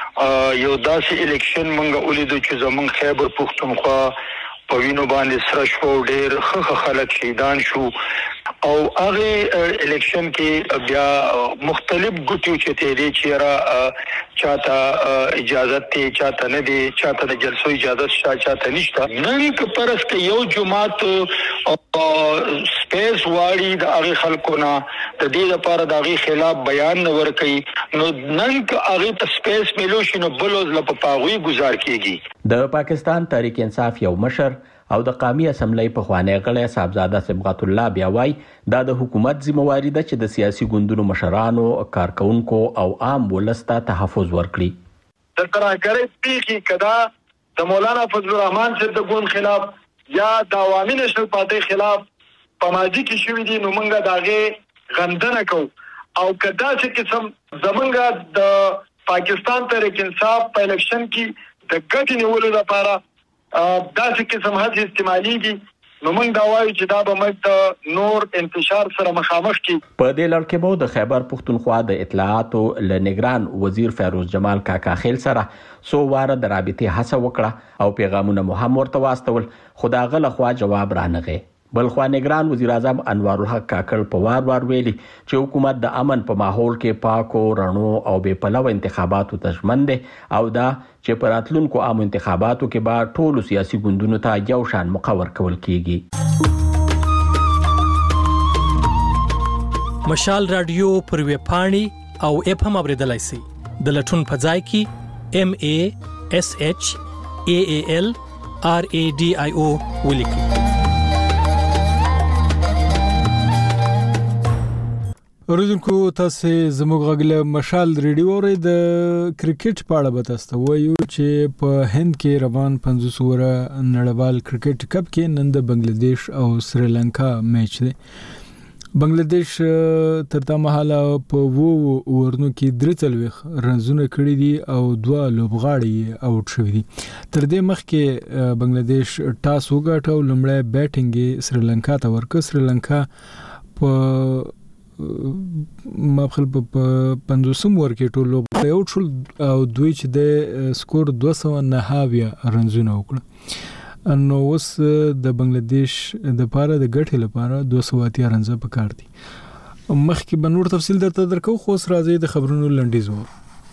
Speaker 21: یو داسې الیکشن مونږ ولیدو چې زمونږ خیبر پختونخوا په وینو باندې سره شو، ډېر ښه خلک شهیدان شو او هغه الیکشن کې بیا مختلف ګوتو چې تیرې چې را چاته اجازه ته چاته نه دی، چاته د جلسو اجازه شته چاته نشته. نن که پرس کې یو جماعت سپیس واړي د هغه خلکو نه د دې لپاره د هغه خلاف بیان نه ورکړي، نو نن که هغه ته سپیس ملو شي نو بلوز لپاره پاغوي گزار کیږي.
Speaker 19: د پاکستان تحریک انصاف یو مشر او د قومي اسمبلی په خوانی غړی صاحبزاده صبغت الله بیا وای دا د حکومت ذمہواری ده چې د سیاسي ګوندونو مشرانو، کارکونکو او عام ولسته تحفظ ورکړي.
Speaker 21: د ترهګرۍ پیښې کدا د مولانا فضل الرحمن صاحب د ګوند خلاف یا د عوامي نېشنل پارټي خلاف په ماضي کې شوې دي، نو موږ داغه غندنه کوو او کدا چې قسم زمونږ د پاکستان تحریک انصاف په الیکشن کې د ګټې نیولو لپاره داسې قسم هڅې استعمالېږي، نو موږ دا وایو چې دا به موږ د نور انتشار سره مخامخ کړي.
Speaker 19: په دې لړ کې به د خیبر پختونخوا د اطلاعاتو له نگران وزیر فیروز جمال کاکا خیل سره څو واره د رابطې هڅه وکړه او پیغامونه مو هم ورته واستول، خو د هغه لخوا جواب رانغی. بلخوا نگران وزیر اعظم انوار الحق کاکړ په وار وار ویلي چې حکومت د امن په ماحول کې پاکو، رڼو او بې پلوه انتخاباتو ته ژمن دی او دا چې په راتلونکو عامو انتخاباتو کې به ټولو سیاسي ګوندونو ته یو شان مقرر کول کیږي.
Speaker 22: مشال رادیو پر ویب پاڼې او اپ هم اوریدلای شئ. د لټون په ځای کې ام ا اس اچ ا ا ال ار ا ډي آی او ولیکئ.
Speaker 1: اوریدونکو تاسو زموږ غږ مشال ریډیو اورئ. د کرکټ په اړه به تاسو وایو چې په هند کې روان پنځوس اوره نړیوال کرکټ کپ کې نن د بنگلاديش او سریلانکا میچ دی. بنگلاديش تر دا مهاله په وو ورنو کې درې څلوېښت رنزونه کړي دي او دوه لوبغاړي اوټ شوي دي. تر دې مخکې بنگلاديش ټاس وګټه او لومړی بیټینګ سریلانکا ته ورکړ. سریلانکا په مخل په پنځوسم ور کې ټول لوبغاړي اوټ شول او دوی چې د سکور دوه سوه نهه اویا رنزونه وکړه. نو اوس د بنگلاديش د پاره د ګټې لپاره دوه سوه اتیا رنزه پکار دي. مخکې به نور تفصیل درته درکو خو اوس راځي د خبرونو لنډیز وو.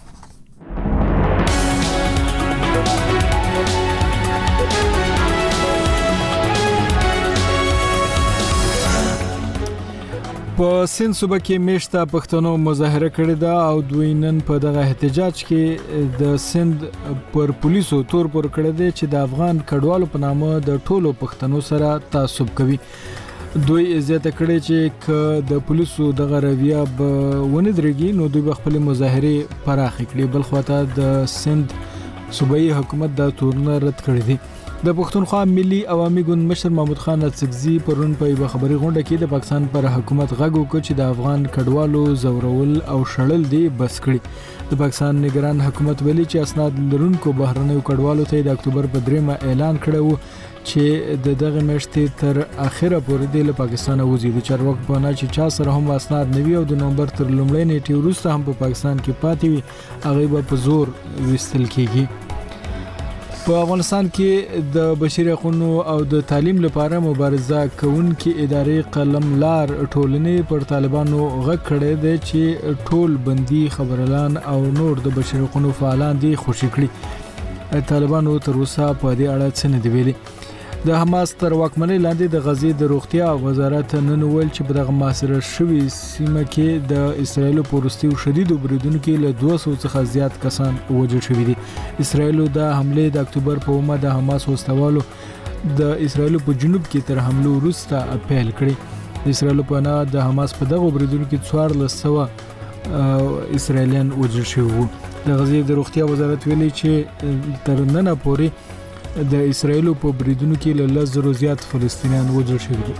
Speaker 1: په سند صوبه کې میشته پښتنو مظاهره کړې ده او دوی نن په دغه احتجاج کې د سند پر پولیسو تور پر کړی دی چې د افغان کډوالو په نامه د ټولو پښتنو سره تعصب کوي. دوی زیاته کړې چې ک د پولیسو دغه رویه به ونه درېږي نو دوی خپل مظاهره پراخ کړي. بل خواته د سند صوبایي حکومت د تورنه رد کړی دی. د پښتونخوا ملي عوامي ګوند مشر محمود خان اڅکزي پرون په یو خبري غونډه کې د پاکستان پر حکومت غږ وکړ چې د افغان کډوالو زورول او شړل دی بس کړي. د پاکستان نگران حکومت ویلي چې اسناد لرونکو بهرنیو کډوالو ته د اکتوبر په دریمه اعلان کړو چې د دغه میاشتې تر اخره پورې د پاکستان وځي. د چارواکو په اند چې چا سره هم اسناد نوي او د نومبر تر لومړۍ نیټې وروسته هم په پاکستان کې پاتې وي هغه به په زور وستل کیږي. په افغانستان کې د بشري حقوقو او د تعلیم لپاره مبارزه کوونکې ادارې قلم لار ټولنې پر طالبانو غږ کړی دی چې ټول بندي خبرلان او نور د بشري حقوقو فعالان دي خوشي کړي. طالبانو تر اوسه په دې اړه څه نه دی ویلي. د حماس تر واکمنۍ لاندې د غزې د روغتیا وزارت نن ویل چې په دغه محاصره شوې سیمه کې د اسرایل په وروستیو شدیدو بریدونو کې له دوه سوه څخه زیات کسان وژل شوي دي. اسرایل د حملې د اکتوبر په اومه د حماس وسلوالو د اسرایل په جنوب کې تر حملو وروسته اپیل کړی. د اسرایل په اند د حماس په دغه بریدونو کې څوارلس سوه اسرایلیان وژل شوي وو. د غزې د روغتیا وزارت ویلي چې تر ننه پورې د اسرایل په بریدونو کې له لس زرو زیات فلسطینیان وژل شوي دي.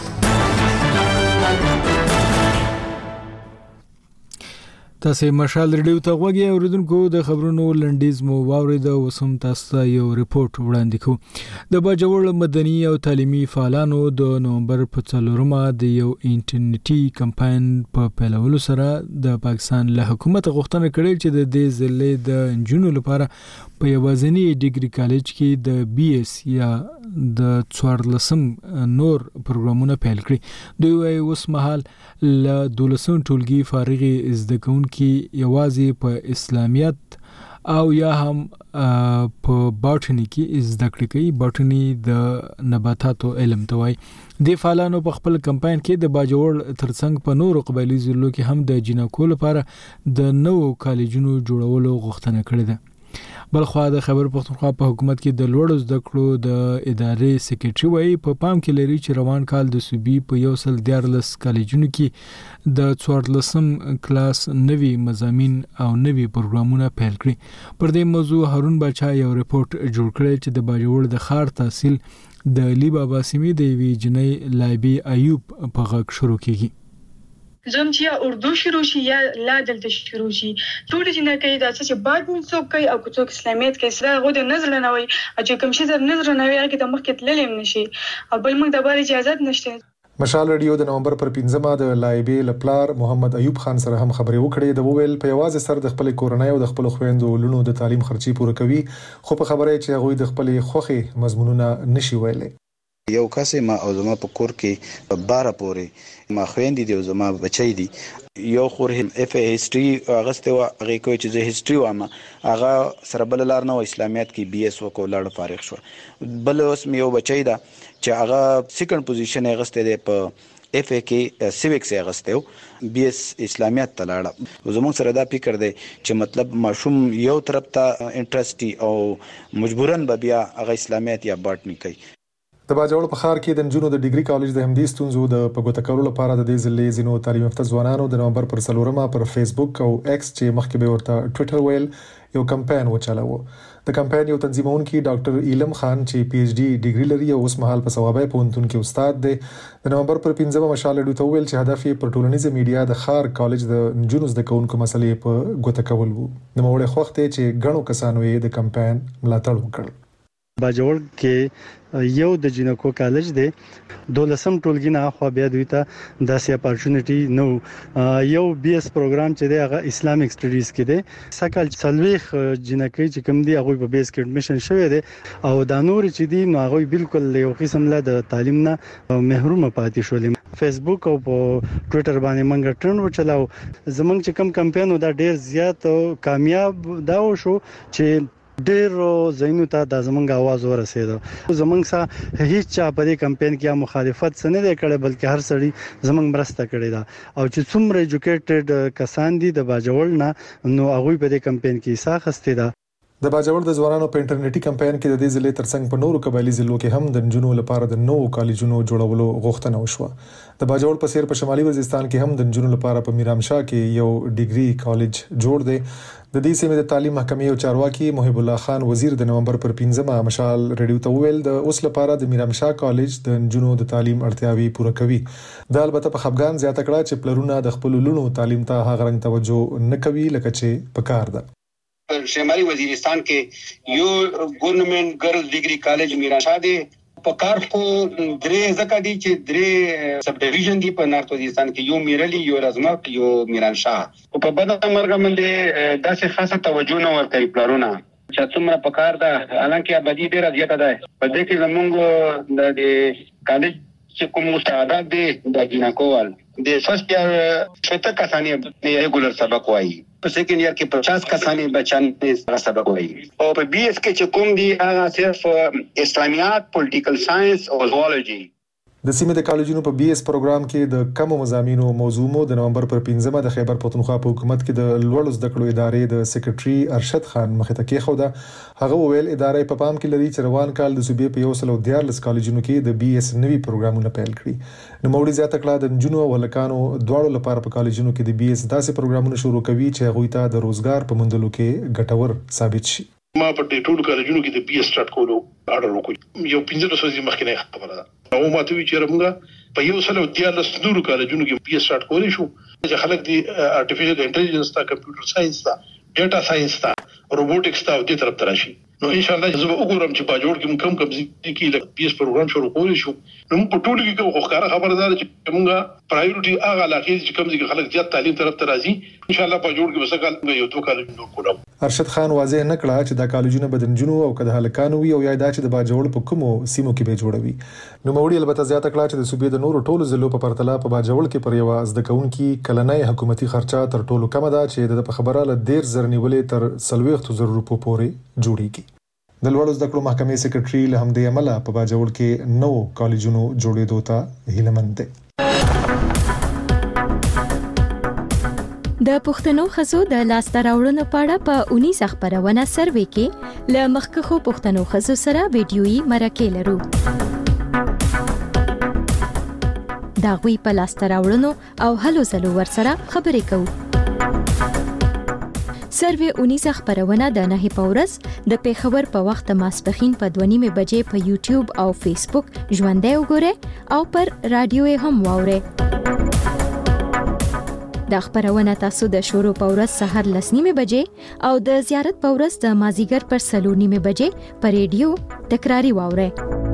Speaker 1: تاسو مشال ریډیو ته غوږی اوریدونکو د خبرونو لنډیز مو واورید او سم تاسو یو ریپورت وړاندې کوم. د باجوړ مدني او تعلیمي فعالانو د نومبر په څلورمه د یو انټرنیټي کمپاین په پیلولو سره د پاکستان له حکومت غوښتنه کړې چې د دې ځلې د جنونو لپاره په یوازینی ډیګري کالج کې د بي اس یا د څوارلسم نور پروګرامونه پیل کړي. دوی وايي اوس مهال له دولسم ټولګي فارغ زده کوونکي یوازې په اسلامیت او یا هم په باټنی کې زده کړې کوي. باټنی د نباتاتو علم ته وایي. د فعالانو په خپل کمپاین کې د باجوړ ترڅنګ په نورو قبایلی ضلعو کې هم د جنکو لپاره د نوو کالجونو جوړولو غوښتنه کړې ده. بلخوا د خیبر پختونخوا په حکومت کې د لوړو زده کړو د ادارې سکریټري وایي په پام کې لري چې روان کال د صوبې په یو سل دیارلس کالجونو کې د څوارلسم کلاس نوي مضامین او نوي پروګرامونه پیل کړي. پر دې موضوع هارون باچا یو ریپورت جوړ کړی چې د باجوړ د ښار تحصیل د علی بابا سیمې د یوې جنۍ لایبي ایوب په غږ شروع کیږي.
Speaker 4: زم چې اردو شروع شي یا لا دلته شروع شي ټول چې نه کوي دا چې بعد څوک کوي او څوک اسلامیت کوي سره غو د نظر نه وي چې کوم شي د نظر نه وي هغه د مخکې تللم نشي او بل موږ د بار اجازه نشته.
Speaker 7: مشال ریډیو د نومبر پر پنځمه د لایبي لپلار محمد ایوب خان سره هم خبرې وکړې. د وویل په یوازې سر د خپل کورنۍ او د خپل خويندو لونو د تعلیم خرچي پوره کوي خو په خبره چې هغه د خپل خوخي مضمونونه نشي ویلي.
Speaker 23: یو کس ما او زما په کور کې په بار پورې ما خويندې دي او زما بچي دي. یو خور اف ای هیستوري اغسته او هغه کوي چې زه هیستوري وامه هغه سره بل لار نه اسلامیت کې بي اس وکول لړ فارغ شو. بل اوس مې یو بچي دا چې هغه سیکنډ پوزیشن اغسته دی په اف ای کې سیویکس اغسته بي اس اسلامیت تلاړه. زموږ سره دا فکر دی چې مطلب ماشوم یو طرف ته انټرېسټي او مجبورن به بیا هغه اسلامیت یا باټنی کوي.
Speaker 7: د باجوړ په ښار کې د نجونو د ډیګري کالج د همدې ستونزو د پګوته کولو لپاره د دې ځلې ځینو تعلیم یافته ځوانانو د نومبر پر څلورمه پر فیسبوک او ایکس چې مخکې به ورته ټوئیټر ویل یو کمپاین وچلاوه. د کمپاین یو تنظیمونکي ډاکټر ایلم خان چې پی ایچ ډي ډیګري لري او اوس مهال په ثوابای پوهنتون کې استاد دی د نومبر پر پنځمه مشال ډو ویل چې هدف یې پر ټولنیزه میډیا د ښار کالج د نجونو زده کوونکو مسلې په ګوته کول وو. د موړې خوښ دی چې غنو کسانو یې د کمپاین ملاتړ وکړ.
Speaker 3: باجوړ کې یو د جنکو کالج دی دولسم ټولګي نه خو بیا دوی ته داسې اپورچونټی نو یو بي اس پروګرام چې دی هغه اسلامیک سټډیز کې دی سکل سلويخ جنکې چې کوم دی هغه په بیس کې اډمیشن شوی دی او دا نور چې دی نو هغه بالکل یو قسم له د تعلیم نه محروم پاتې شول. فیسبوک او په ټوئیټر باندې منګه ټرند وچلاو. زمونږ چې کوم کمپاین دا ډیر زیات کامیاب دا وشو چې ډیر زینو ته د زمونږ आवाज ورسېده. زمونږ سره هیڅ چا په دې کمپاین کې مخالفت نه دی کړی بلکې هر سړی زمونږ مرسته کړې ده او چې څومره ایجوکیټډ کسان دي د باجوړ نه نو هغه په دې کمپاین کې حصہ اخیسته ده.
Speaker 7: د باجوړ د ځوانانو په انټرنیټي کمپاین کې د دې ځلې ترڅنګ په نورو قبایلی ضلعو کې هم د نجونو لپاره د نوو کالجونو جوړولو غوښتنه وشوه. د باجوړ په سیر په شمالي وزیرستان کې هم د نجونو لپاره په میرامشاه کې یو ډیګري کالج جوړ دی. د دې سیمې د تعلیم محکمې او چارواکي محب الله خان وزیر د نومبر پر پنځمه مشال ریډیو ته ویل د اوس لپاره د میرامشاه کالج د نجونو د تعلیم اړتیاوي پوره کوي. دا البته په خپګان زیاته کړه چې پلرونه د خپل لونو تعلیم ته هغه رنګ توجه نه کوي لکه چې پکار ده.
Speaker 6: شمالي وزیرستان کې یو ګورنمنت ګرلز ډیګري کالج میرامشاه دی. په کار خو درې ځکه دي چې درې سب ډیویژن دي په نارت وزیرستان کې یو میرلی یو رزمک یو میرانشاه. او په بده مرګ باندې داسې خاصه توجه نه ورکوي پلرونه چې څومره په کار ده حالانکه ابدي ډیره زیاته ده. په دې کې زمونږ د کالج چې کوم مستعدات دي د جنکوال د فرست ایئر شته کسانې ریګولر سبق وایي په سیکنډ ایئر کې پچاس کسانې بچان یې سبق وایي او په بي اس کې چې کوم دي هغه صرف اسلامیات پولیټیکل ساينس او زوالوجي.
Speaker 7: د سیمې د کالجونو په بي اس پروګرام کې د کم مضامینو موضوع مو د نومبر پر پنځمه د خیبر پختونخوا په حکومت کې د لوړ زده کړو ادارې د سیکریټري ارشد خان مخې ته کېښوده. هغه وویل ادارې په پام کې لري چې روان کال د صوبې په یو سل او دیارلس کالجونو کې د بي اس نوي پروګرامونه پیل کړي. نو موړي زیاته کړه د نجونو او هلکانو دواړو لپاره په کالجونو کې د بي اس داسې پروګرامونه شروع کوي چې هغوی ته د روزګار په موندلو کې ګټور ثابت شي.
Speaker 8: ما په ټولو کالجونو کې د بي اس سٹارټ کولو اړه وکړ. یو پنځه ورځې مخکې نه خبره ده او ما ته وی چې موږ په یو سل او دیارلس نورو کالجونو کې بي اس سٹارټ کولې شو چې خلک دی ارتفیشل انټيليجنس تا کمپیوټر ساينس تا ډاټا ساينس تا روبوټکس تا دې طرف تراشي. نو ان شاء الله زه به وګورم چې باجوړ کې کم کم کې لکه بي اس پروګرام شروع کولې شو. نو په ټولو کې کوم ښکارا خبردار چې موږ پرایورټي هغه علاقې چې کوم ځای خلک زیات تعلیم طرف ته راځي ان شاء الله باجوړ کې وسکل یو دوه کالجونه کوم.
Speaker 7: ارشد خان واضح نه کړه چې دا کالجونه بدنجنو او کده هلکانو وي او یا دا چې د باجوړ په کومو سیمو کې به جوړوي. نو موړي البته زیاته کړه چې د صوبې د نورو ټولو ضلعو په پرتله په باجوړ کې پر یو زده کوونکي کلنۍ حکومتي خرچه تر ټولو کم ده چې د خبره له ډیر زر نیولې تر سلويخت زر روپو پورې جوړیږي. د لوړ زده کړو محکمې سیکریټري له همدې عمله په باجوړ کې نو کالجونو جوړېدو ته هیلهمند دي.
Speaker 24: د پښتنو خزو د لاسته راوړنو په اړه په اونیزه خبرونه سروې کې له مخکښو پښتنو خزو سره ویډیويي مرکه لرو. دا غوي په لاسته راوړنو او هلو ځلو ورسره خبرې کوو. سروې اونیزه خبرونه د نه په ورځ د پیښور په وخت ماسپخین په دوه نیمه بجې په یوټیوب او فیسبوک ژوندۍ وګورئ او پر رادیو هم واورئ. د خبرونه تاسو د شروع په ورځ سحر لس نیمه بجې او د زیارت په ورځ د مازیګر پر سلور نیمه بجې پر ریډیو تکراری واورئ.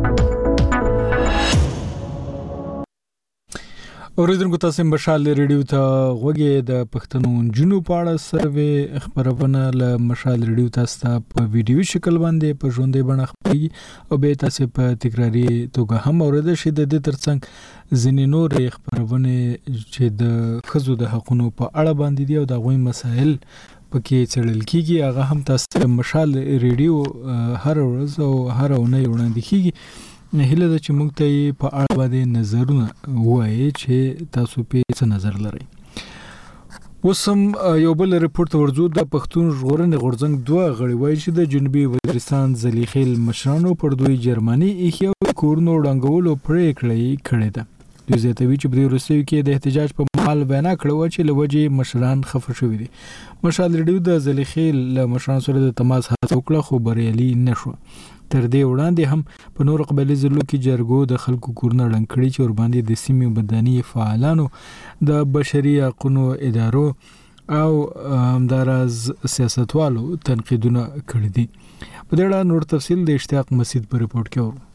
Speaker 1: اوریدونکو تاسو مشال ریډیو ته غوږی د پښتنو جنو پاړه سروې خبرونه ل مشال ریډیو تاسو ته په ویډیو شکل باندې په ژوندۍ بڼه خبري او به تاسو په تکراری توګه هم اوریدل شي. د دې ترڅنګ ځینې نور خبرونه چې د خزو د حقونو په اړه باندې دي او د غوي مسائل پکې چړل کیږي هغه هم تاسو مشال ریډیو هر ورځ او هر اونۍ وړاندې کیږي. هله د چې موږ ته په اړه باندې نظرونه وایي چې تاسو په څه نظر لرئ. وسم یو بل ریپورت ورزو د پښتون ژغورنې غورځنګ دوه غړي وایي چې د جنوبي وزیرستان زلیخیل مشرانو پر دوی جرمني ایخیو کورونو ډنګولو پریکړې کړې ده. دوی زیاتوي چې په دې وروستیو کې د احتجاج په مهال وینا کړې وه چې له وجې مشران خفه شوي دي. مشال ریډیو د زلیخیل له مشرانو سره د تماس هڅه وکړه خو بریالي نه شوه. تر دې وړاندې هم په نورو قبایلي ضلعو کې جرګو د خلکو کورونه ړنګ کړي چې ورباندې د سیمې مدني فعالانو د بشري حقونو ادارو او همداراز سیاستوالو تنقیدونه کړي دي. په دې اړه نور تفصیل د اشتیاق مسعود په ریپورت کې ورو.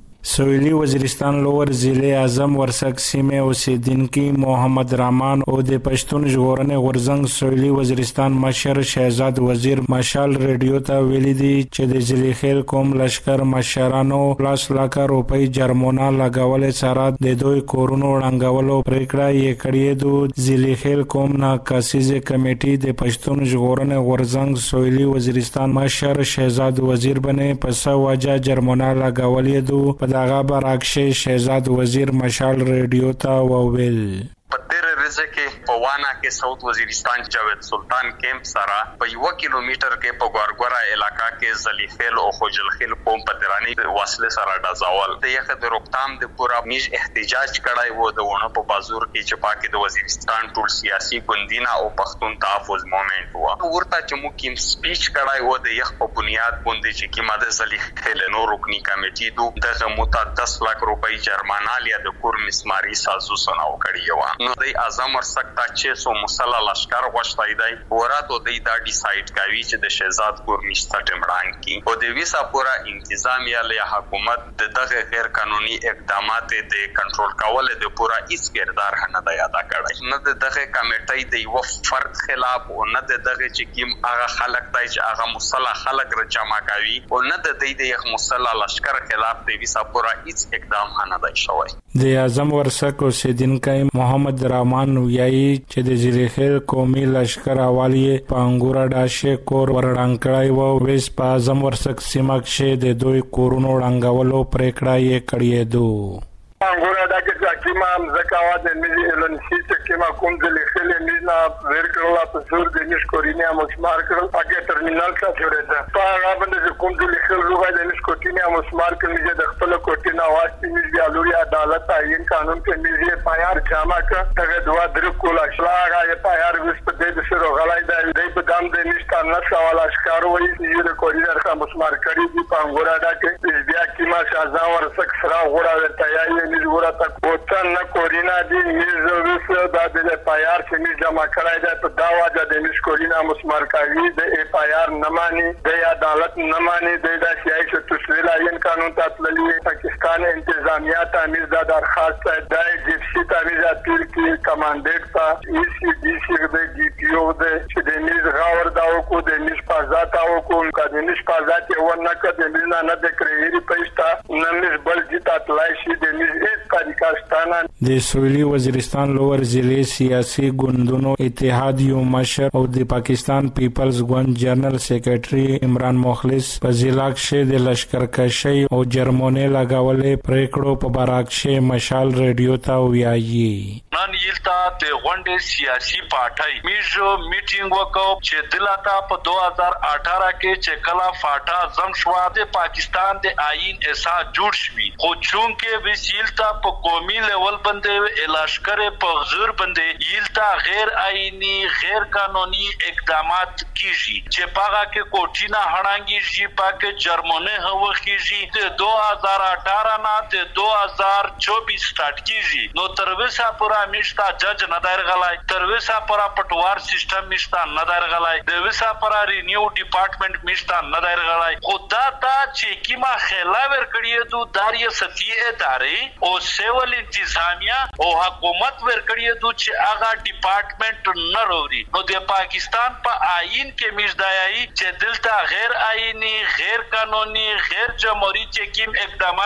Speaker 2: سویلی وزیرستان لور ضلع اعظم ورسک سیمه اوسیدونکي محمد رحمان او د پښتون ژغورنې غورځنګ سویلی وزیرستان مشر شهزاد وزیر مشال ریډیو ته ویلي دي چې د زلیخیل قوم لشکر مشرانو لاس لاک روپۍ جرمونه لګول سره د دوی کورونو ړنګولو پریکړه یې کړې ده. زلیخیل قوم ناکاسیزه کمیټې د پښتون ژغورنې غورځنګ سویلی وزیرستان مشر شهزاد وزیر باندې پس واجه جرمونه لګولې ده. داغه برعکس شهزاد وزیر مشال ریډیو ته وویل
Speaker 11: په ډېر رزه کې په وانا کې ساوث وزیرستان جاوید سلطان کیمپ سره په یو کیلومتر کې په ګورګورا علاقہ کې زلیخیل او خوجلخیل قوم په درانی وسله سره دازول د یخه د روکتام د پورا میج احتجاج کړای وو د ونه په بازور کې چې پاکي د وزیرستان ټول سیاسي ګوندینا او پښتون تحفظ موومېنټ وو ورته چې مو کیم سپیچ کړای وو د یخ په بنیاد باندې چې کیمه د زلیخیل نو رکنی کمیټې دوه دغه متا دس لک روپۍ جرمانه لیا د کور مسماري سازو سناو کړی و. نو د اعظم ورسک تا چې سو مسلح لشکر غوښتای دی ورته د دا ډیساید کوي چې د شهزاد کور نشته ټمړان کی او د ویسا پورا انتظامیه له حکومت د دغه غیر قانوني اقدامات د کنټرول کول د پورا هیڅ کردار نه دی ادا کړی. نه د دغه کمیټې د یو فرد خلاف او نه د دغه چې کیم هغه خلک دی چې هغه مسلح خلک را جمع کوي او نه د دې د مسلح لشکر خلاف د ویسا پورا هیڅ اقدام نه دی شوی.
Speaker 2: د اعظم ورسک اوسیدونکي محمد رحمان ویایي چې د زلیخیل قومي لشکر حوالی په انګورا ډاشه کور ورړنګ کړای وو. ویس په اعظم ورسک سیمه کې د دوی کورونو ړنګولو پریکړه یې کړې ده.
Speaker 21: انګورا دا چې کیما زکاوا د ملي الونسی چې کیما کوم د لخلې مینا ورکړلا په زور د نش کورینیا مسمار کړل پاکه ټرمینال ته جوړه ده په هغه باندې کوم د لخل روای د نش کوټینیا مسمار کړل چې د خپل کوټینا واسطې میږي الوري عدالت عین قانون کې میږي پایار جامع کړ دغه دوا درو کولا شلاغه یې پایار وس په دې سره غلای دی د په دام د نشته نه سوال اشکار وایي چې د کوریډر څخه مسمار کړی دی په انګورا دا کې بیا کیما شازا ورسک سره غوړا ورته یې ورته کوتن نه کورینا دی میز وسه د د پایار چې می جمع کړای دی په دا واجه د مش کورینا مسمار کوي د ای پایار نه مانی د عدالت نه مانی د د سیاسي تسویل عین قانون تطلیلی پاکستان انتظامیه تعمیز د درخواست د جپسی تعمیز اپیل کی کمانډیټ تا ای سی ڈی سی د جی پی او د چې د میز غاور داو کو د مش پازات او کو د مش پازات و نه کده میز نه د کریری پېشتا نه مش بل جتا تلای شي د میز
Speaker 2: د سویلی وزیرستان لور ضلع سیاسي ګوندونو اتحاد یو مشر او د پاکستان پیپلز ګوند جنرال سیکریټري عمران مخلص په ضلع کې د لشکرکشي او جرمونه لګولې پریکړو په برعکس مشال ریډیو ته ویایي.
Speaker 12: نن یلتا د غونډې سیاسي پارټي میجو میټینګ وکاو چې دلته په دو هزار اٹھارہ کې چې کلا فاټا زم شو د پاکستان د آئین اساس جوړ شوی خو چونکه وسیلتا په قومي لیول باندې لشکر په زور باندې یلتا غیر آئینی غیر قانوني اقدامات کیږي چې پاګه کې کوټینا هړانګي پاکه جرمونه هو کیږي د دو هزار اٹھارہ نه د دو هزار چوبیس سٹارټ کیږي نو تر وسه پورا میشتا جج نه دایر غلای تر وسه پورا پټوار سیستم میشتا نه دایر غلای د وسه پورا رینیو ډپارټمنټ میشتا نه دایر غلای خدا تا چې کیما خلاور کړی دو داریه ستیه ادارې او سیول انتظامیه او حکومت ورکړی دو چې هغه ډپارټمنټ نه لري نو د پاکستان په آئین کې مشدایي چې دلته غیر آئینی غیر قانوني غیر جمهوریت چې کیم اقدامات کیږي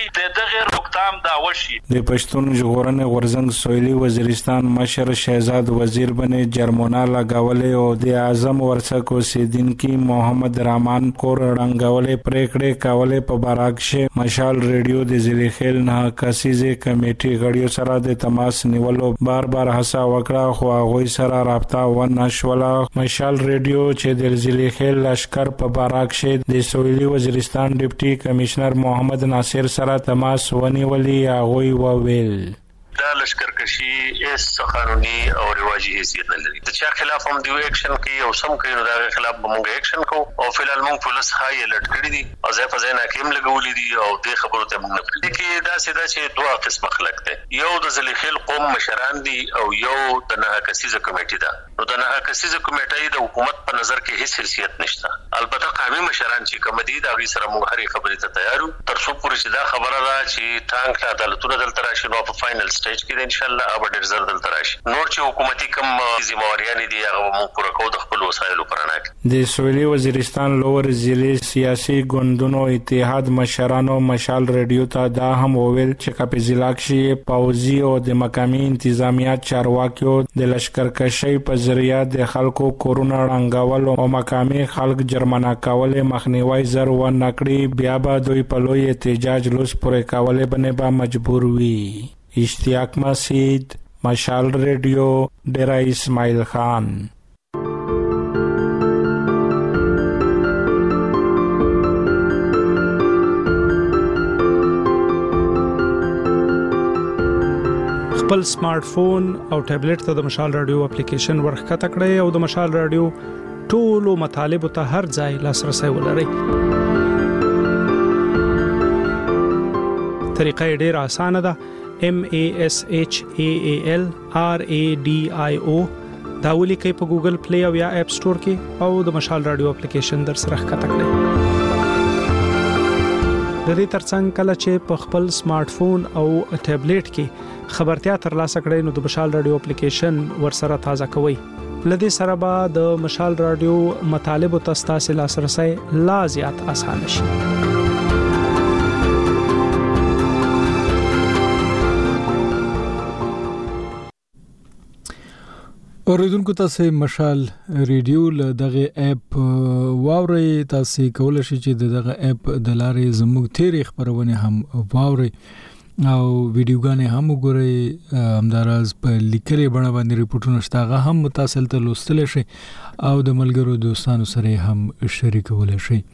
Speaker 12: د دغه روکتام دا وشي.
Speaker 2: د پښتون ژغورنې غورځنګ سویلي وزیرستان مشر شهزاد وزیر باندې جرمونه لګولې او د اعظم ورڅک اوسیدونکي محمد رامان کور رنګولې پریکړې کولې په باراکشه مشال ریډیو د زلیخیل نه کسیزه کمیټې غړیو سره د تماس نیولو بار بار هڅه وکړه خو هغه سره رابطه ونه شوله. مشال ریډیو چې د زلیخیل لشکر په باراکشه د سویلي وزیرستان ډیپټي کمشنر محمد ناصر سره تماس ونیولې هغه وویل
Speaker 10: دا لشکرکشي هیڅ قانوني او رواجي حیثیت نه لري. د چا خلاف هم دی اکشن کوي او سم کوي نو دا خلاف به موږ اکشن کوو او فلحال موږ پولیس هاي الرټ کړی دي او ځای په ځای ناکیم لګولې دي او د خبرو ته موږ نه کې دا سیده چې دوه قسم خلک دي. یو د زلیخیل قوم مشران دي او یو د نه کسیزه کمیټه ده. نو د نه کسیزه کمیټه د حکومت په نظر کې هیڅ حیثیت نشته. البته قومي مشران چې کوم دي دا غي سره موږ هرې خبرې ته تیار یو تر څو پورې چې دا خبره ده چې ټانک عدالتونه دلته راشي نو په فائنل سټیج کې ان شاء الله اب ډیر زر دلته راشي. نور چې حکومتي کوم ذمہواریاں دي هغه موږ پوره کوو د خپل وسایلو پرانه.
Speaker 2: د سویلي وزیرستان لوور ضلع سیاسي ګوندونو اتحاد مشرانو مشال ریډیو ته دا هم وویل چې کپی ضلع کې پوځي او د مقامي انتظامیه چارواکیو د لشکرکشي په ذریعہ د خلکو کورونه رنګول او مقامي خلک جرمانه کول مخنیوي زر و نکړي بیا به دوی په لوی احتجاج لوس پورې کول باندې به مجبور وي. اشتیاق مسید مشال ریډیو ډیرا اسماعیل خان.
Speaker 13: خپل سمارټ فون او ټابلیټ ته د مشال رادیو اپلیکیشن ورخکته کړئ او د مشال رادیو ټولو مطالب ته هر ځای لاسرسي ولرئ. طریقه ډیره اسانه ده. M A S H A A L R A D I O دا ولیکئ په ګوګل پلی او یا اپ سٹور کې او د مشال رادیو اپلیکیشن در سره ښکته کړئ. د دې ترڅنګ کله چې په خپل سمارټ فون او ټابلیټ کې خبرتیا ترلاسه کړئ نو د مشال رادیو اپلیکیشن ور سره تازه کوئ. لدې سره به د مشال رادیو مطالب او تاسو لاسرسي لا زیات آسان شي.
Speaker 1: اوریدونکو تاسو مشال ریډیو له دغه اپ واوري تاسو کولای شئ چې دغه اپ د لارې زموږ تیری خبرونه هم واوري او ویډیوګانې هم وګورئ. همداراز په لیکلي بڼه باندې ریپورتونه شته هم متاسل ته لوستل شي او د ملګرو دوستانو سره هم شریکول شي.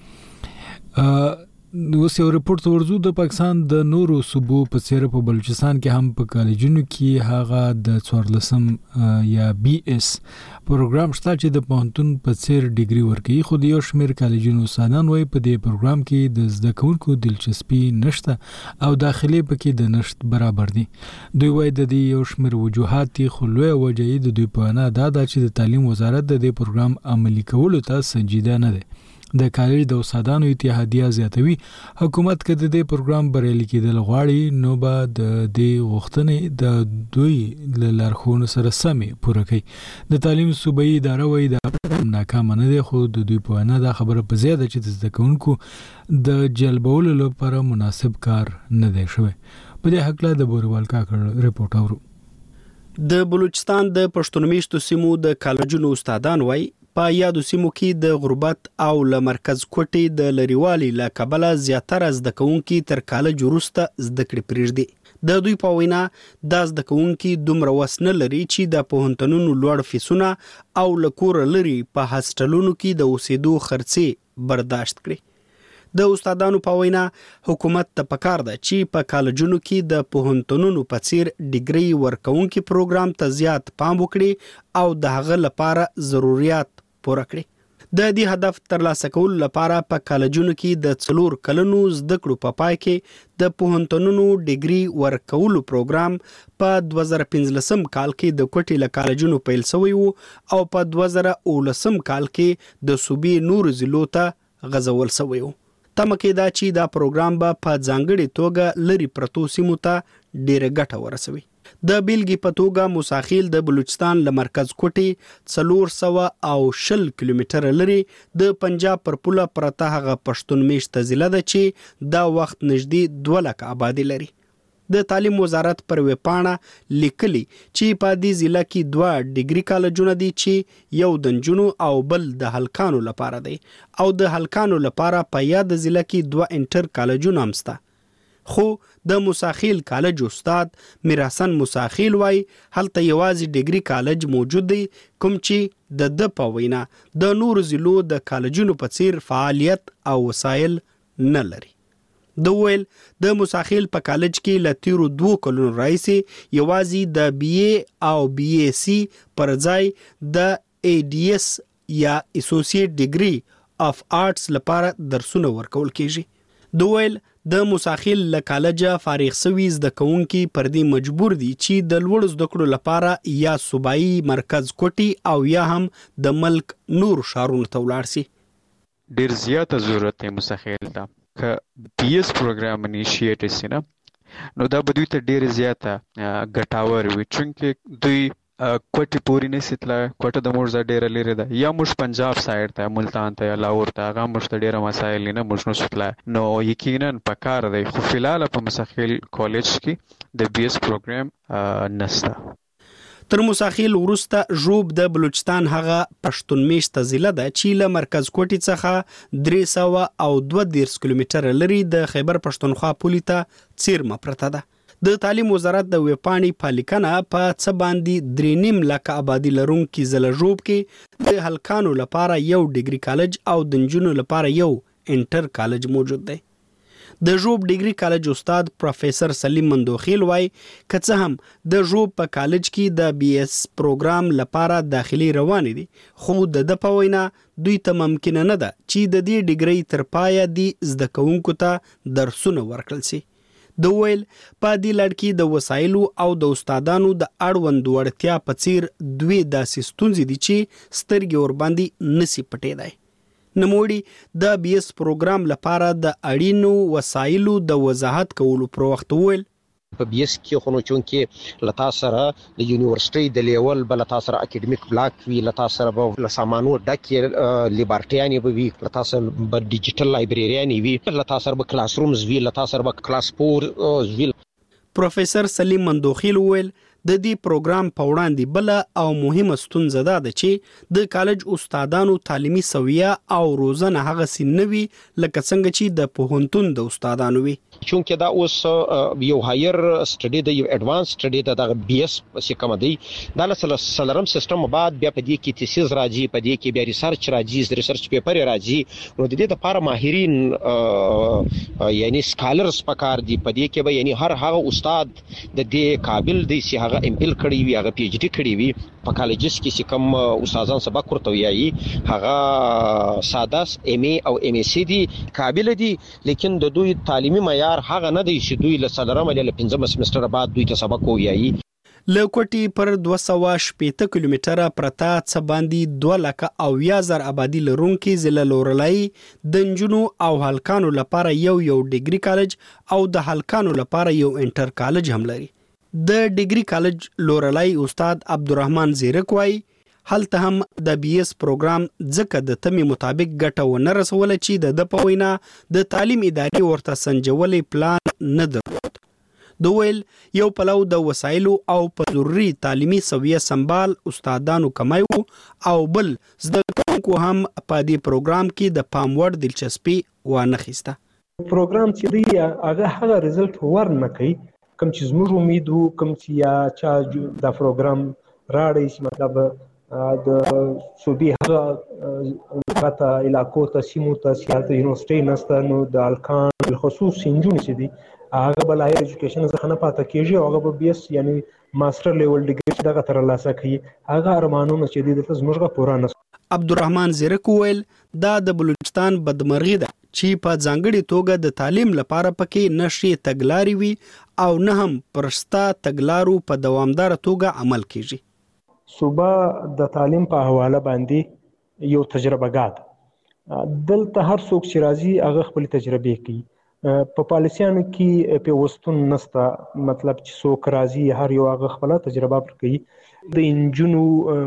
Speaker 1: اوس یو ریپورت ورزو د پاکستان د نورو صوبو په څیر په بلوچستان کې هم په کالجونو کې هغه د څوارلسم یا بي اس پروګرام شته چې د پوهنتون په څیر ډیګري ورکوي. خو د یو شمېر کالجونو استادان وایي په دې پروګرام کې د زده کوونکو دلچسپي نشته او داخلي پکې د نشټ برابر دي. دوی وایي د دې یو شمېر وجوهات دي خو لوی وجه یې د دوی په انا دا ده چې د تعلیم وزارت د دې پروګرام عملي کولو ته سنجیده نه دی. د کالج د استادانو اتحادیه زیاتوي حکومت کې د دې پروګرام بریالي کېدل غواړي نو به د دې غوښتنې د دوی له لارښوونو سره سمې پوره کوي. د تعلیم صوبایي اداره وایي دا ناکام نه دی خو د دوی په انا دا خبره په زیاده چې د زده کوونکو د جلبولو لپاره مناسب کار نه دی شوی. په دې حق له د بوروال کاکړ ریپورت اورو.
Speaker 14: د بلوچستان د پښتون میشتو سیمو د کالجونو استادان وایي په یادو سیمو کې د غربت او له مرکز کوټې د لریوالي له کبله زیاتره زده کوونکي تر کالج وروسته زده کړې پرېږدي. د دوی په وینا دا زده کوونکي دومره وس نه لري چې د پوهنتونونو لوړ فیسونه او له کوره لري په هاسټلونو کې د اوسېدو خرڅې برداشت کړي. د استادانو په وینا حکومت ته پکار ده چې په کالجونو کې د پوهنتونونو په څیر ډیګري ورکوونکي پروګرام ته زیات پام وکړي او د هغه لپاره ضرورت پوره کړي. د دې هدف ترلاسه کولو لپاره په کالجونو کې د څلور کلونو زده کړو په پای کې د پوهنتونونو ډیګري ورکولو پروګرام په دوه زره پنځلسم کال کې د کوټې له کالجونو پیل شوی و او په دوه زره اوولسم کال کې د صوبې نور ضلعو ته غځول شوی و. تمه کې دا چې دا پروګرام به په ځانګړې توګه لري پرتو سیمو ته ډېره ګټه ورسوي. د بیلګې په توګه موساخیل د بلوچستان له مرکز کوټې څلور سوه او شل کیلومتره لري د پنجاب پر پوله پرته هغه پښتون میشته ضلع ده چې دا وخت نږدې دوه لکه آبادي لري. د تعلیم وزارت پر ویبپاڼه لیکلي چې په دې ضلع کې دوه ډیګري کالجونه دي چې یو د نجونو او بل د هلکانو لپاره دی او د هلکانو لپاره په یاد ضلع کې دوه انټر کالجونه هم شته. خو د موساخیل کالج استاد میرحسن موساخیل وای هلته یوازې ډیګري کالج موجود دی کوم چې د د په وینا د نور ضلعو د کالجونو په څیر فعالیت او وسایل نه لري. د ویل د موساخیل په کالج کې له تیرو دوو کلونو راهیسې یوازې د بی اے او بی اے سی پر ځای د ای ډي ایس یا اسوسییټ ډیګري اف آرټس لپاره درسونه ورکول کیږي. د ویل د موساخیل له کالجه فارغ شوي زده کوونکي پر دې مجبور دي چې د لوړو زده کړو لپاره یا صوبایي مرکز کوټي او یا هم د ملک نور ښارونو ته ولاړ شي.
Speaker 9: ډیر زیاته ضرورت دی موساخیل ته که بی ایس پروګرام انیشیټ شي نه نو دا به دوی ته ډیر زیاته ګټور وي چونکې دوی کوټې پورې نشي تللی. کوټه د موږ ځای ډېره لرې ده یا موږ پنجاب سایډ ته ملتان ته یا لاهور ته هغه موږ ته ډېره مسایل نه موږ نشو تللی نو یقینا په کار دی خو فلحال په موساخیل کالج کې د بی ایس پروګرام نشته.
Speaker 14: تر موساخیل وروسته ژوب د بلوچستان هغه پښتون میشته ضلع ده چې له مرکز کوټې څخه درې سوه او دوه دېرش کیلومتره لري د خیبر پښتونخوا پولې ته څیرمه پرته ده. د تعلیم وزارت د ویبپاڼې په لیکنه په څه باندې درې نیم لکه آبادي لرونکي ضلع ژوب کې د هلکانو لپاره یو ډیګري کالج او د نجونو لپاره یو انټر کالج موجود دی. د ژوب ډیګري کالج استاد پروفیسر سلیم مندوخیل وای که څه هم د ژوب په کالج کې د بی ایس پروګرام لپاره داخلي روان دي خو د د په وینا دوی ته ممکن نه ده چې د دې ډیګري تر پایه دي زده کوونکو ته درسونه ورکړل شي. د ویل په دې لړ کې د وسایلو او د استادانو د اړوند وړتیا په څیر دوی داسې ستونزې دي چې سترګې ورباندې نسی پټېدای. نوموړي د بی ایس پروګرام لپاره د اړینو وسایلو د وضاحت کولو پر وخت ویل
Speaker 15: په بی ایس کې خو نو چونکې لتا سره د یونیورسيټي د لیول بل لتا سره اکیډمیک بلاک وی لتا سره به لسامانو ډکې لیبرټیانی به وی لتا سره به ډیجیټل لایبرریانی وی لتا سره به کلاس رومز وی لتا سره به کلاس فور وی.
Speaker 14: پروفیسر سلیم مندوخیل ویل د دې پروګرام په وړاندې بل او مهمه ستونزه ده چې د کالج استادانو تعلیمي سویه او روزنه هغه سنوي لکه څنګه چې د پوهنتون د استادانو وي
Speaker 15: چونکې دا اوس یو هایر سټډي د یو اډوانس سټډي د بی ایس څخه کوم دی دا له سلرم سیستم بعد بیا په دې کې تیسیز راځي په دې کې بیا ریسرچ راځي ریسرچ پیپر راځي نو د دې لپاره ماهرین یعنی سکالرز پکار دي په دې کې به یعنی هر هغه استاد د دې قابل دی چې هغه امپل کړی وي هغه پی ایچ ډی کړی وي په کالجز کې چې کوم استادان سبق ورته ویایي هغه سادس ایم ای او ایم ایس سی دي قابل دي لیکن د دوی تعلیمي معیار هغه نه دی چې دوی له څلورم یا پنځم سمستر بعد دوی ته سبق ویایي.
Speaker 14: له کوټې پر دوه سوه شپېته کیلومتره پرته څه باندې دوه لکه اویا زر آبادي لرونکي ضلع لورلای د نجونو او هلکانو لپاره یو یو ډیګري کالج او د هلکانو لپاره یو انټر کالج هم لري. د ډیګري کالج لورلای استاد عبدالرحمن زیرک وای هلته هم د بی ایس پروګرام ځکه د تمې مطابق ګټه ونه رسوله چې د د په وینا د تعلیم ادارې ورته سنجولې پلان نه درلود. د ویل یو پلو د وسایلو او په ضروري تعلیمي سویه سنبال استادانو کمای وو او بل زده کوونکو هم په دې پروګرام کې د پام وړ دلچسپي وانه خسته.
Speaker 16: پروګرام چې دی هغه هغه رزلټ ورنه کوي کوم چې زموږ امید وو کوم چې یا چا دا پروګرام راړی چې مطلب د صوبې هغه غته علاقو ته سیمو ته سیاست یونیورسيټي نسته نو د الکان بالخصوص سنجونی چې دی هغه بل هایر ایجوکیشن څخه نه پاتې کیږي هغه به بي ایس یعنی ماستر لیول ډیګري دغه تر لاسه کوي هغه ارمانونه چې دي د زموږه پوره نه.
Speaker 14: عبدالرحمن زیرک ویل دا د بلوچستان بدمرغي ده چې په ځانګړي توګه د تعلیم لپاره پکې نشي تګلاري وي او نه هم پرستا تګلارو په دوامدار توګه عمل کیږي.
Speaker 16: صوبه د تعلیم په حواله باندې یو تجربه ګاد دلته هر څوک چې راځي هغه خپل تجربه کوي په پالیسیانو کې پیوستون نسته، مطلب چې څوک راځي هر یو هغه خپله تجربه ورکوي. د انجونو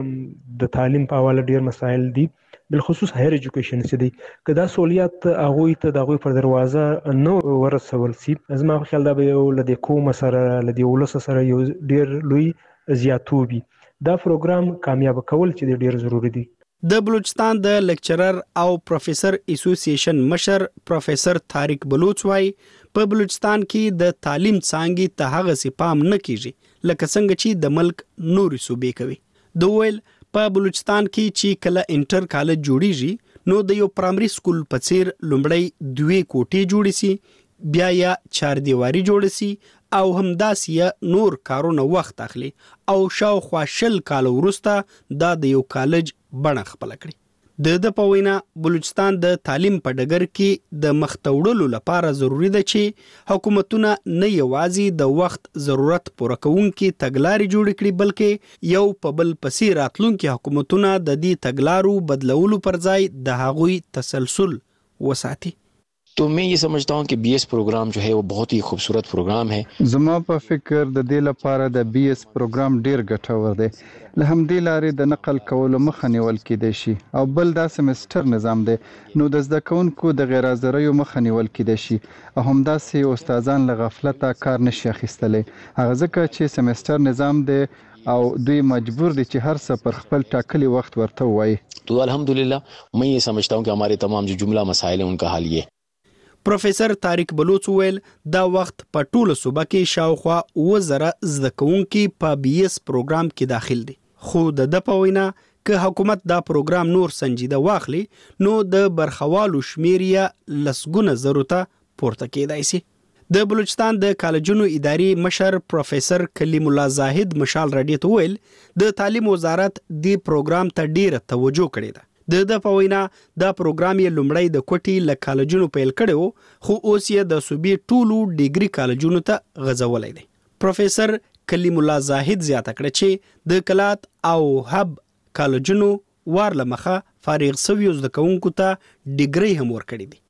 Speaker 16: د تعلیم په حواله ډېر مسایل دي، بالخصوص هایر ایجوکیشن چې دی، که دا سہولیات هغوی ته د هغوی پر دروازه نه ورسول سي، زما په خیال دا به یو له دې قوم سره له دې ولس سره یو ډېر لوی زیاتوب وي. دا پروګرام کامیاب کول چې ډېر ضروري دي.
Speaker 14: د بلوچستان د لیکچرر او پروفیسر اسوسییشن مشر پروفیسر طارق بلوچ وايي په بلوچستان کې د تعلیم څانګې ته هغه سي پام نه کیږي لکه څنګه چې د ملک نوري صوبې کوي. د ویل په بلوچستان کې چې کله انټر کالج جوړیږي نو د یو پرایمري سکول په څیر لومړی دوی کوټې جوړې سي، بیا یا چار دیواری جوړ سي او همداسې نور کارونه وخت اخلي او شاوخوا شل کال وروسته دا د یو کالج بڼه خپل کړي. د د په وینا بلوچستان د تعلیم په ډګر کې د مختوړلو لپاره ضروری ده چې حکومتونه نه یوازې د وخت ضرورت پوره کوونکي تګلارې جوړ کړي بلکې یو په بل پسې راتلونکي حکومتونه د دې تګلارو بدلولو پر ځای د هغوی تسلسل وساتي.
Speaker 5: तो मैं ये समझता हूँ कि बीएस प्रोग्राम जो है वो बहुत ही खूबसूरत प्रोग्राम है.
Speaker 17: زما په فکر د دې لپاره د بیس پروګرام ډیر ګټور دی. له همدې لارې د نقل کولو مخه نیول کېدای شي او بل دا سمستر نظام دی نو د زده کوونکو د غیر حاضریو مخه نیول کېدای شي او همداسې استادان له غفلته کار نشي اخیستلی، هغه ځکه چې سمستر نظام دی او دوی مجبور دي چې هر څه پر خپل ټاکلي وخت ورته وایي.
Speaker 5: तो अल्हम्दुलिल्लाह मैं ये समझता हूँ कि हमारे तमाम जो जुमला मसाइल हैं उनका हल ये.
Speaker 14: پروفیسر طارق بلوچ ویل دا وخت په ټوله صوبه کې شاوخوا اوه زره زده کوونکي په بي اس پروګرام کې داخل دي، خو د د په وینا که حکومت دا پروګرام نور سنجیده واخلي نو د برخوالو شمیر یې لسګونه زرو ته پورته کېدای شي. د بلوچستان د کالجونو اداري مشر پروفیسر کلیم الله زاهد مشال رادیو ته ویل د تعلیم وزارت دې پروګرام ته ډیره توجه کړې ده. د د په وینا دا پروګرام یې لومړی د کوټي له کالجونو پیل کړو خو اوس یې د صوبې ټولو ډیګري کالجونو ته غځولی دی. پروفیسر کلیم الله زاهد زیاته کړه چې د کلات او هب کالجونو وار له مخه فارغ سویو زده کوونکو ته ډیګري هم ورکړي دي.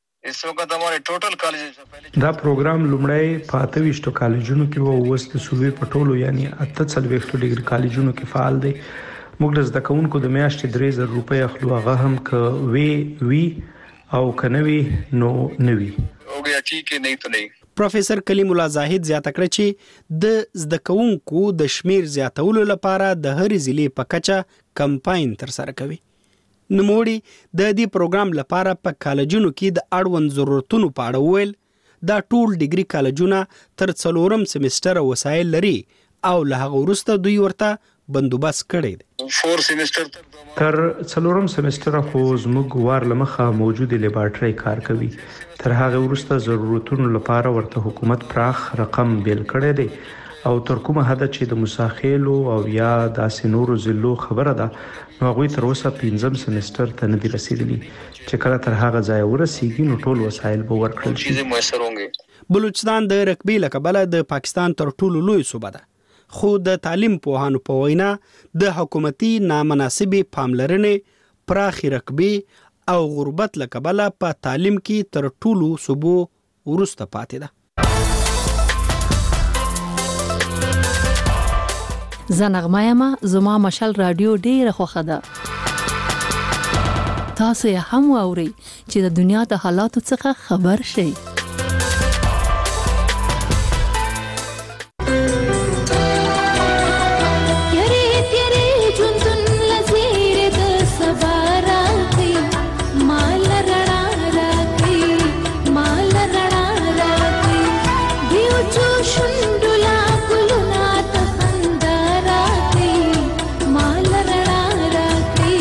Speaker 16: دا پروګرام لومړی په اته ویشتو کالجونو کې وو، اوس د صوبې په ټولو یعنی اته څلوېښتو ډیګري کالجونو کې فعال دی. موږ د زده کوونکو د میاشتې درې زره روپۍ اخلو، هغه هم که وی وی او که نه وي نو نه وي.
Speaker 14: پروفیسر کلیم الله زاهد زیاته کړه چې د زده کوونکو د شمیر زیاتولو لپاره د هرې ضلع په کچه کمپاین ترسره کوي. نوموړي د دې پروګرام لپاره په کالجونو کې د اړوند ضرورتونو په اړه وویل دا ټول ډیګري کالجونه تر څلورم سمستر وسایل لري او له هغه وروسته دوی ورته بندوبست کړی دی.
Speaker 16: تر څلورم سمستر خو زموږ وار له مخه موجود لیبارټري کار کوي، تر هغه وروسته ضرورتونو لپاره ورته حکومت پراخ رقم بیل کړی دی او تر کومه حده چې د مساخیلو او یا داسې نورو ضلعو خبره ده نو هغوی تر اوسه پنځم سمستر ته نه دي رسیدلي چې کله تر هغه ځایه ورسیږي نو ټول وسایل به ورکړل شي.
Speaker 14: بلوچستان د رقبې له کبله د پاکستان تر ټولو لوی صوبه ده، خو د تعلیم پوهانو په وینا د حکومتي نامناسبې پاملرنې، پراخې رقبې او غربت له کبله په تعلیم کې تر ټولو صوبو وروسته پاتې ده.
Speaker 18: زه نغمه یم، زما مشال رادیو ډیره خوښه ده. تاسو یې هم واورئ چې د دنیا د حالاتو څخه خبر شئ.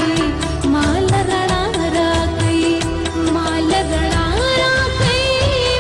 Speaker 20: माल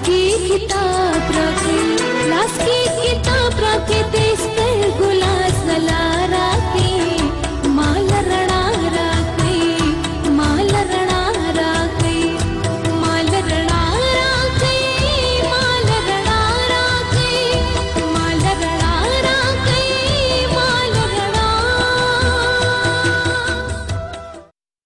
Speaker 4: की किताब रखे लास की